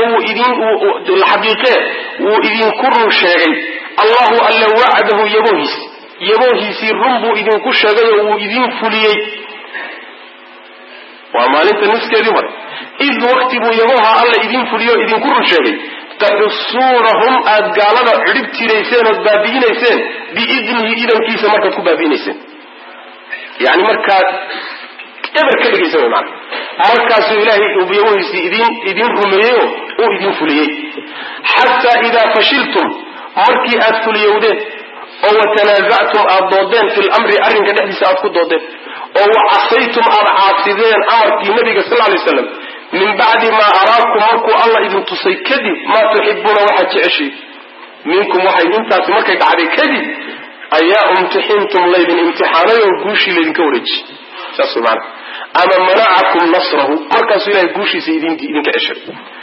wuu idinku run sheegay allahu alla wacdahu yaboohiisii run buu idinku sheegay oo wuu idin fuliyey waa maalinta niskeedii hore id waqti buu yabooha alla idin fuliyo o idinku run sheegay taxusuunahum aad gaalada cidhib tirayseen ood baabi'inayseen biidnihi idankiisa markaad ku baabi'inayseen yani markaad eber ka dhigaysan wy maana markaasuu ilaahay yabohiisii idin rumeeyeyo uu idin fuliyey xataa idaa fashiltum markii aad fuliyowdeen oo watanaasactum aad doodeen fi lamri arrinka dhexdiisa aad ku doodeen oo wacasaytum aad caasideen amarkii nabiga sal lay slam min bacdi maa araakum markuu alla idin tusay kadib maa tuxibuuna waxaad jeceshay minkum waxay intaasi markay dhacday kadib ayaa imtixintum laydin imtixaanay oo guushii laydinka wareejiyey saas maana ama manacakum nasrahu markaasuu ilahay guushiisa idinka ceshay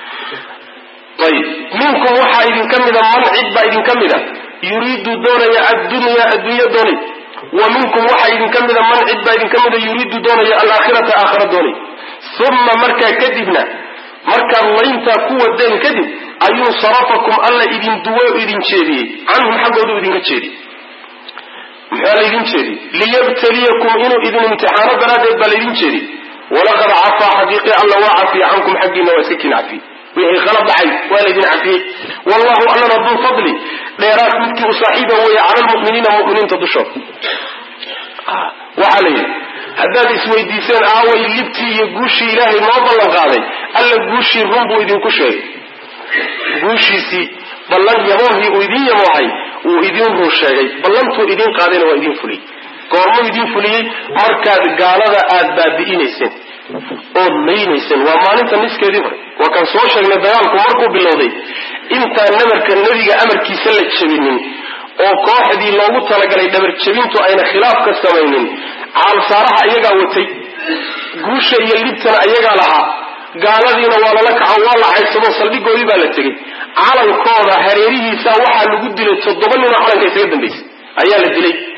ayib minkum waxaa idinka mida man cid baa idinka mida yuriidu doonaya addunya doonay wa minkum waxaa idinka mida man cid baa idinka mida yuriidu doonaya alaakhirata aakhira doonay uma markaa kadibna markaad layntaa ku wadeen kadib ayuu sarafakum alla idin duwo idin jeediyey canhum xaggoodu idinka jeediyey muxuu laydin jeediyey liyabtaliyakum inuu idin imtixaano daraaddeed baa laydin jeediyey walaqad cafaa xaqiiqi alla waa cafiye cankum xaggiina waa iska kin cafiyey wixii khalad dhacay waa laydin cafiyey wallahu allana duu fadli dheeraad midkii u saaxiiba weeye cala lmu'miniina mu'miniinta dushooda waxaa la yidhi haddaad isweydiiseen aaway libtii iyo guushii ilaahay noo ballan qaaday alla guushii run buu idinku sheegay guushiisii ballan yaboohii uu idin yaboohay wuu idin run sheegay ballantuu idin qaadayna waa idin fuliyey goormuu idin fuliyey markaad gaalada aad baabi'inayseen ood laynayseen waa maalinta niskeedii hore waa kan soo sheegnay dagaalku markuu bilowday intaan nebiga amarkiisa la jebinin oo kooxdii loogu talagalay dhabar jebintu ayna khilaaf ka samaynin caalsaaraha iyagaa watay guusha iyo libtana iyagaa lahaa gaaladiina waa lala kaco waa la caysado saldhigoodii baa la tegey calankooda hareerihiisa waxaa lagu dilay 7 nin oo calanka isaga dambaysay ayaa la dilay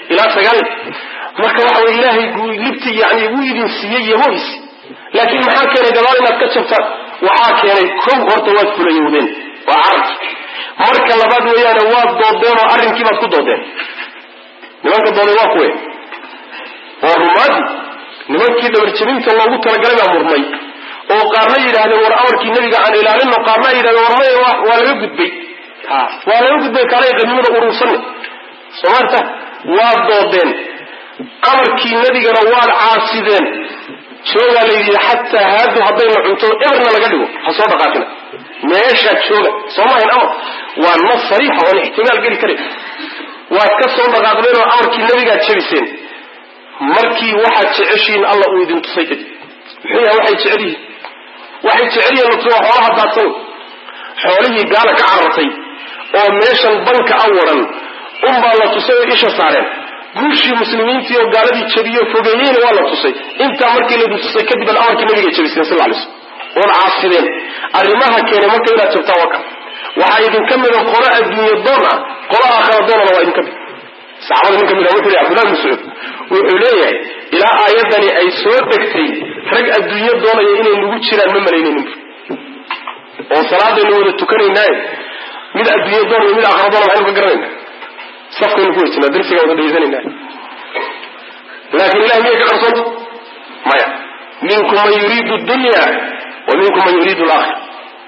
ilaa 9 marka waxa way ilaahay libti yani uu idin siiyay yahoys laakiin maxaa keenay gadaal inaad ka jabtaan waxaa keenay kow horta waad fulayowdeen waa arag marka labaad weeyaan waad doodeen oo arrinkii baad ku doodeen nimanka dooday waa kuwe oo rumaadi nimankii dabarjabinta loogu talagalay baa murmay oo qaarna yidhaahdeen war amarkii nabiga aan ilaalino qaarna yidhahdeen warmay waa laga gudbay waa laga gudbay kaalay qadimada urursanay soomaalta waa doodeen amarkii nabigana waad caasideen jooga la yidhi xataa haadu haddayna cunto eberna laga dhigo ha soo dhaqaaqina meeshaad jooga soomahin amar waa nas sariixa oon ixtimaal geli karin waad ka soo dhaqaaqdeen oo amarkii nabigaad jabiseen markii waxaad jeceshiin alla uu idin tusay kadib muxuu yahay waxay jecel yihiin latuwa xoolaha daadsan xoolihii gaala ka carartay oo meeshan banka awaran unbaa la tusay oo isha saareen guushii muslimiintii oo gaaladii jabiyo fogeeyeyna waa la tusay intaa markii la tusay kadib aan amarkii nabiga jabiseen sal alay wasallam oon caasideen arrimaha keenay marka inaad jabtaan waka waxaa idinka mida qolo adduunye doon ah qolo aakhira doonana waa idinka mid saxaabada nin ka mid ah wuxuu yihi cabdullahi bin mascuud wuxuu leeyahay ilaa aayadani ay soo degtay rag adduunye doonaya inay nagu jiraan ma malaynaynin oo salaadaynu wada tukanaynaaye mid adduunye doon iyo mid aakhira doona waxaynu ka garanayna safkaynu ku wejinaa darsiga wada dhegeysanayna laakiin ilahi miyay ka qarsoontay maya minkum man yuriidu dunya wa minkum man yuriidu alaakhira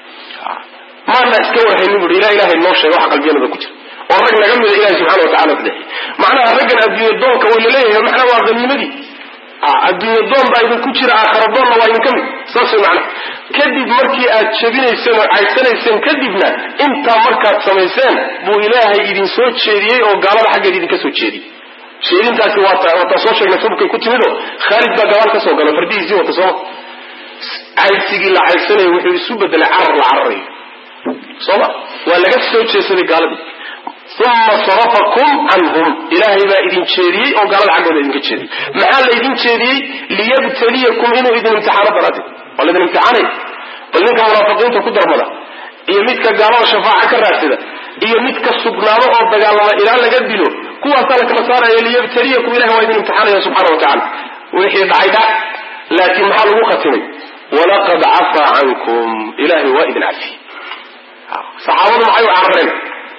maana iska warhaynin buui ilahay noo sheega waxa qalbiyanada ku jira oo rag naga mida ilahi subxana watacala kuleehay macnaha raggan adduunye doonka way laleeyahay macnaha waa haniimadii adduunye doon baa idinku jira aakhira doonna waa idinka mid saas way macnaha kadib markii aad jabinayseen oo caysanayseen kadibna intaa markaad samayseen buu ilaahay idin soo jeediyey oo gaalada xaggeeda idinka soo jeediyey jeedintaasi waataan soo sheegnay sababkay ku timid oo khaalid baa gabaal ka soo galo fardihiisii wata sooma caysigii la caysanaya wuxuu isu bedelay carar la cararayo sooma waa laga soo jeesaday gaaladii uma sarafakum canhum ilaahay baa idin jeediyey oo gaalada xaggooda idinka jeediyey maxaa la idin jeediyey liyabtaliyakum inuu idin imtixaano daraaddeed waa laydin imtixaanay bal ninka munaafiqiinta ku darmada iyo midka gaalada shafaaca ka raadsada iyo midka sugnaado oo dagaalama ilaa laga dilo kuwaasaa la kala saaraya liyabtaliyakum ilahay waa idin imtixaanaya subxana wa tacala wixii dhacay dhac laakiin maxaa lagu khatimay walaqad cafaa cankum ilaahay waa idin cafiyey saxaabadu maxay u carareen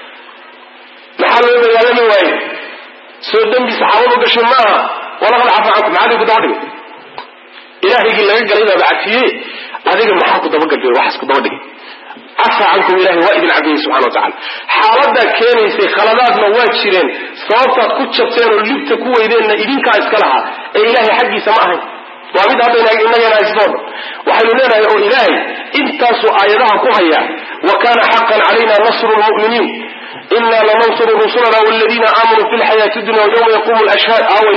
maxaa loo dagaalami waaye soo dembi saxaabadu gashay maaha walaqad cafaa cankum maxaa ku daba dhigay ilahaygii laga galay baaba cafiyey adiga maxaa ku dabagalbay waxaas ku daba dhigay cafaa cankum ilahay waa idin cafiyey subxana wa tacala xaaladaa keenaysay khaladaadna waa jireen sababtaad ku jabteen oo libta ku weydeenna idinkaa iska lahaa ee ilaahay xaggiisa ma ahayn waa mid hadda inagana haysdoon waxaynu leenahay oo ilaahay intaasuu aayadaha ku hayaa wa kana xaqan calayna nasru lmu'miniin ina lanansuru rusulana waladiina aamanuu fi lxayaati dunya yawma yaqumu lashhaad aaway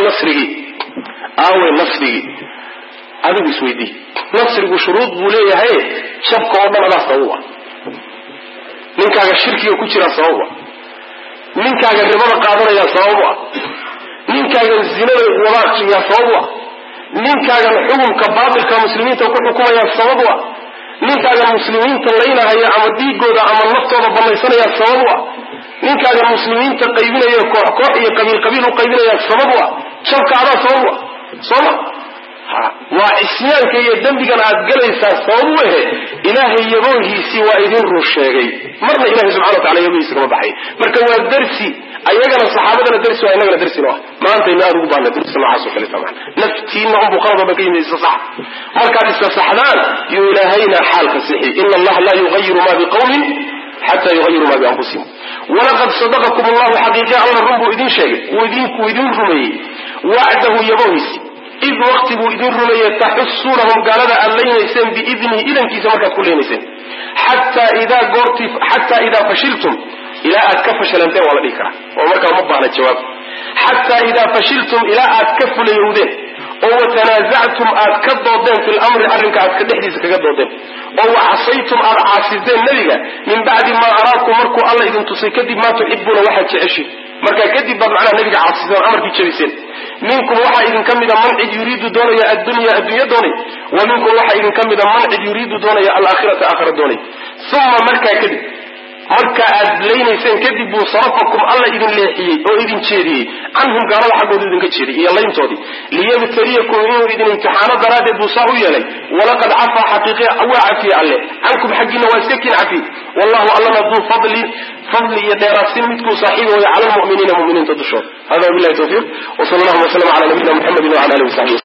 nasrigii adigu isweydii nasrigu shuruud buu leeyahay jabka oo dhan adaa sabab ah ninkaaga shirkiga ku jira sabab ah ninkaaga ribada qaadanaya sabab ah ninkaaga zinada wadaaqsiyaa sabab ah ninkaagan xukunka baatilka muslimiinta ku xukumaya sabab ah ninkaagan muslimiinta laynahaya ama dhiigooda ama naftooda banaysanaya sabab ah ninkaagan muslimiinta qaybinaya koox iyo qabiil u qaybinaya sabab ah jabka adaa sabab ah sooma waa isyaanka iyo dembigan aad galaysaa sabab u ahe ilaahay yaboohiisii waa idin run sheegay marna ilahay subxana wa tacala yaboohiisi kama baxay marka waa darsi ayagana saxaabadana darsi waa inagana darsina ah maantaynu aada ugu baahna darsi noocaas oo kaleta maa naftiina unbuu qalad odan ka yimid isa sax markaad isa saxdaan yuu ilaahayna xaalka sixi ina allaha laa yugayiru ma biqawmin xataa yugayiru ma bianfusihim walaqad sadaqakum allahu xaqiiqiya alla run buu idin sheegay wuu idin rumeeyey wacdahu yaboohiisi id waqti buu idin rumeeyey taxusunahum gaalada aad laynayseen biidnihi idankiisa markaad ku leynayseen xataa idaa fashiltum ilaa aad ka fashalanteen waa la dhihi karaa oo markaa uma baahna jawaab xataa idaa fashiltum ilaa aad ka fulayowdeen oo watanaasactum aad ka doodeen fi lamri arrinka aad ka dhexdiisa kaga doodeen oo wacasaytum aad caasiteen nebiga min bacdi maa araakum markuu alla idin tusay kadib maa tuxibuuna waxaad jeceshiin markaa kadib baad macnaha nebiga caasiseen amarkii jabiseen minkum waxaa idinka mida man cid yuriidu doonaya addunya addunya doonay wa minkum waxaa idinka mida man cid yuriidu doonaya alaakhirata aakhira doonay uma markaa kadib marka aad leynayseen kadib buu sarafakum alla idin leexiyey oo idin jeediyey canhum gaalada xaggooda idinka jeediyey iyo layntoodii liyabtaliyakum inuu idin imtixaano daraaddeed buu saa u yeelay walaqad cafaa xaqiiqiya waa cafiye alle cankum xaggiina waa iska kiin cafiye wallahu allana duu fadli iyo dheeraadsin midkuu saaxiibi waya cala almu'miniina mu'miniinta dushooda hada wabillahi tawfiiq wa sala allahu wa sallam ala nabiyina muhammadin wa ala alihi wa sahbihi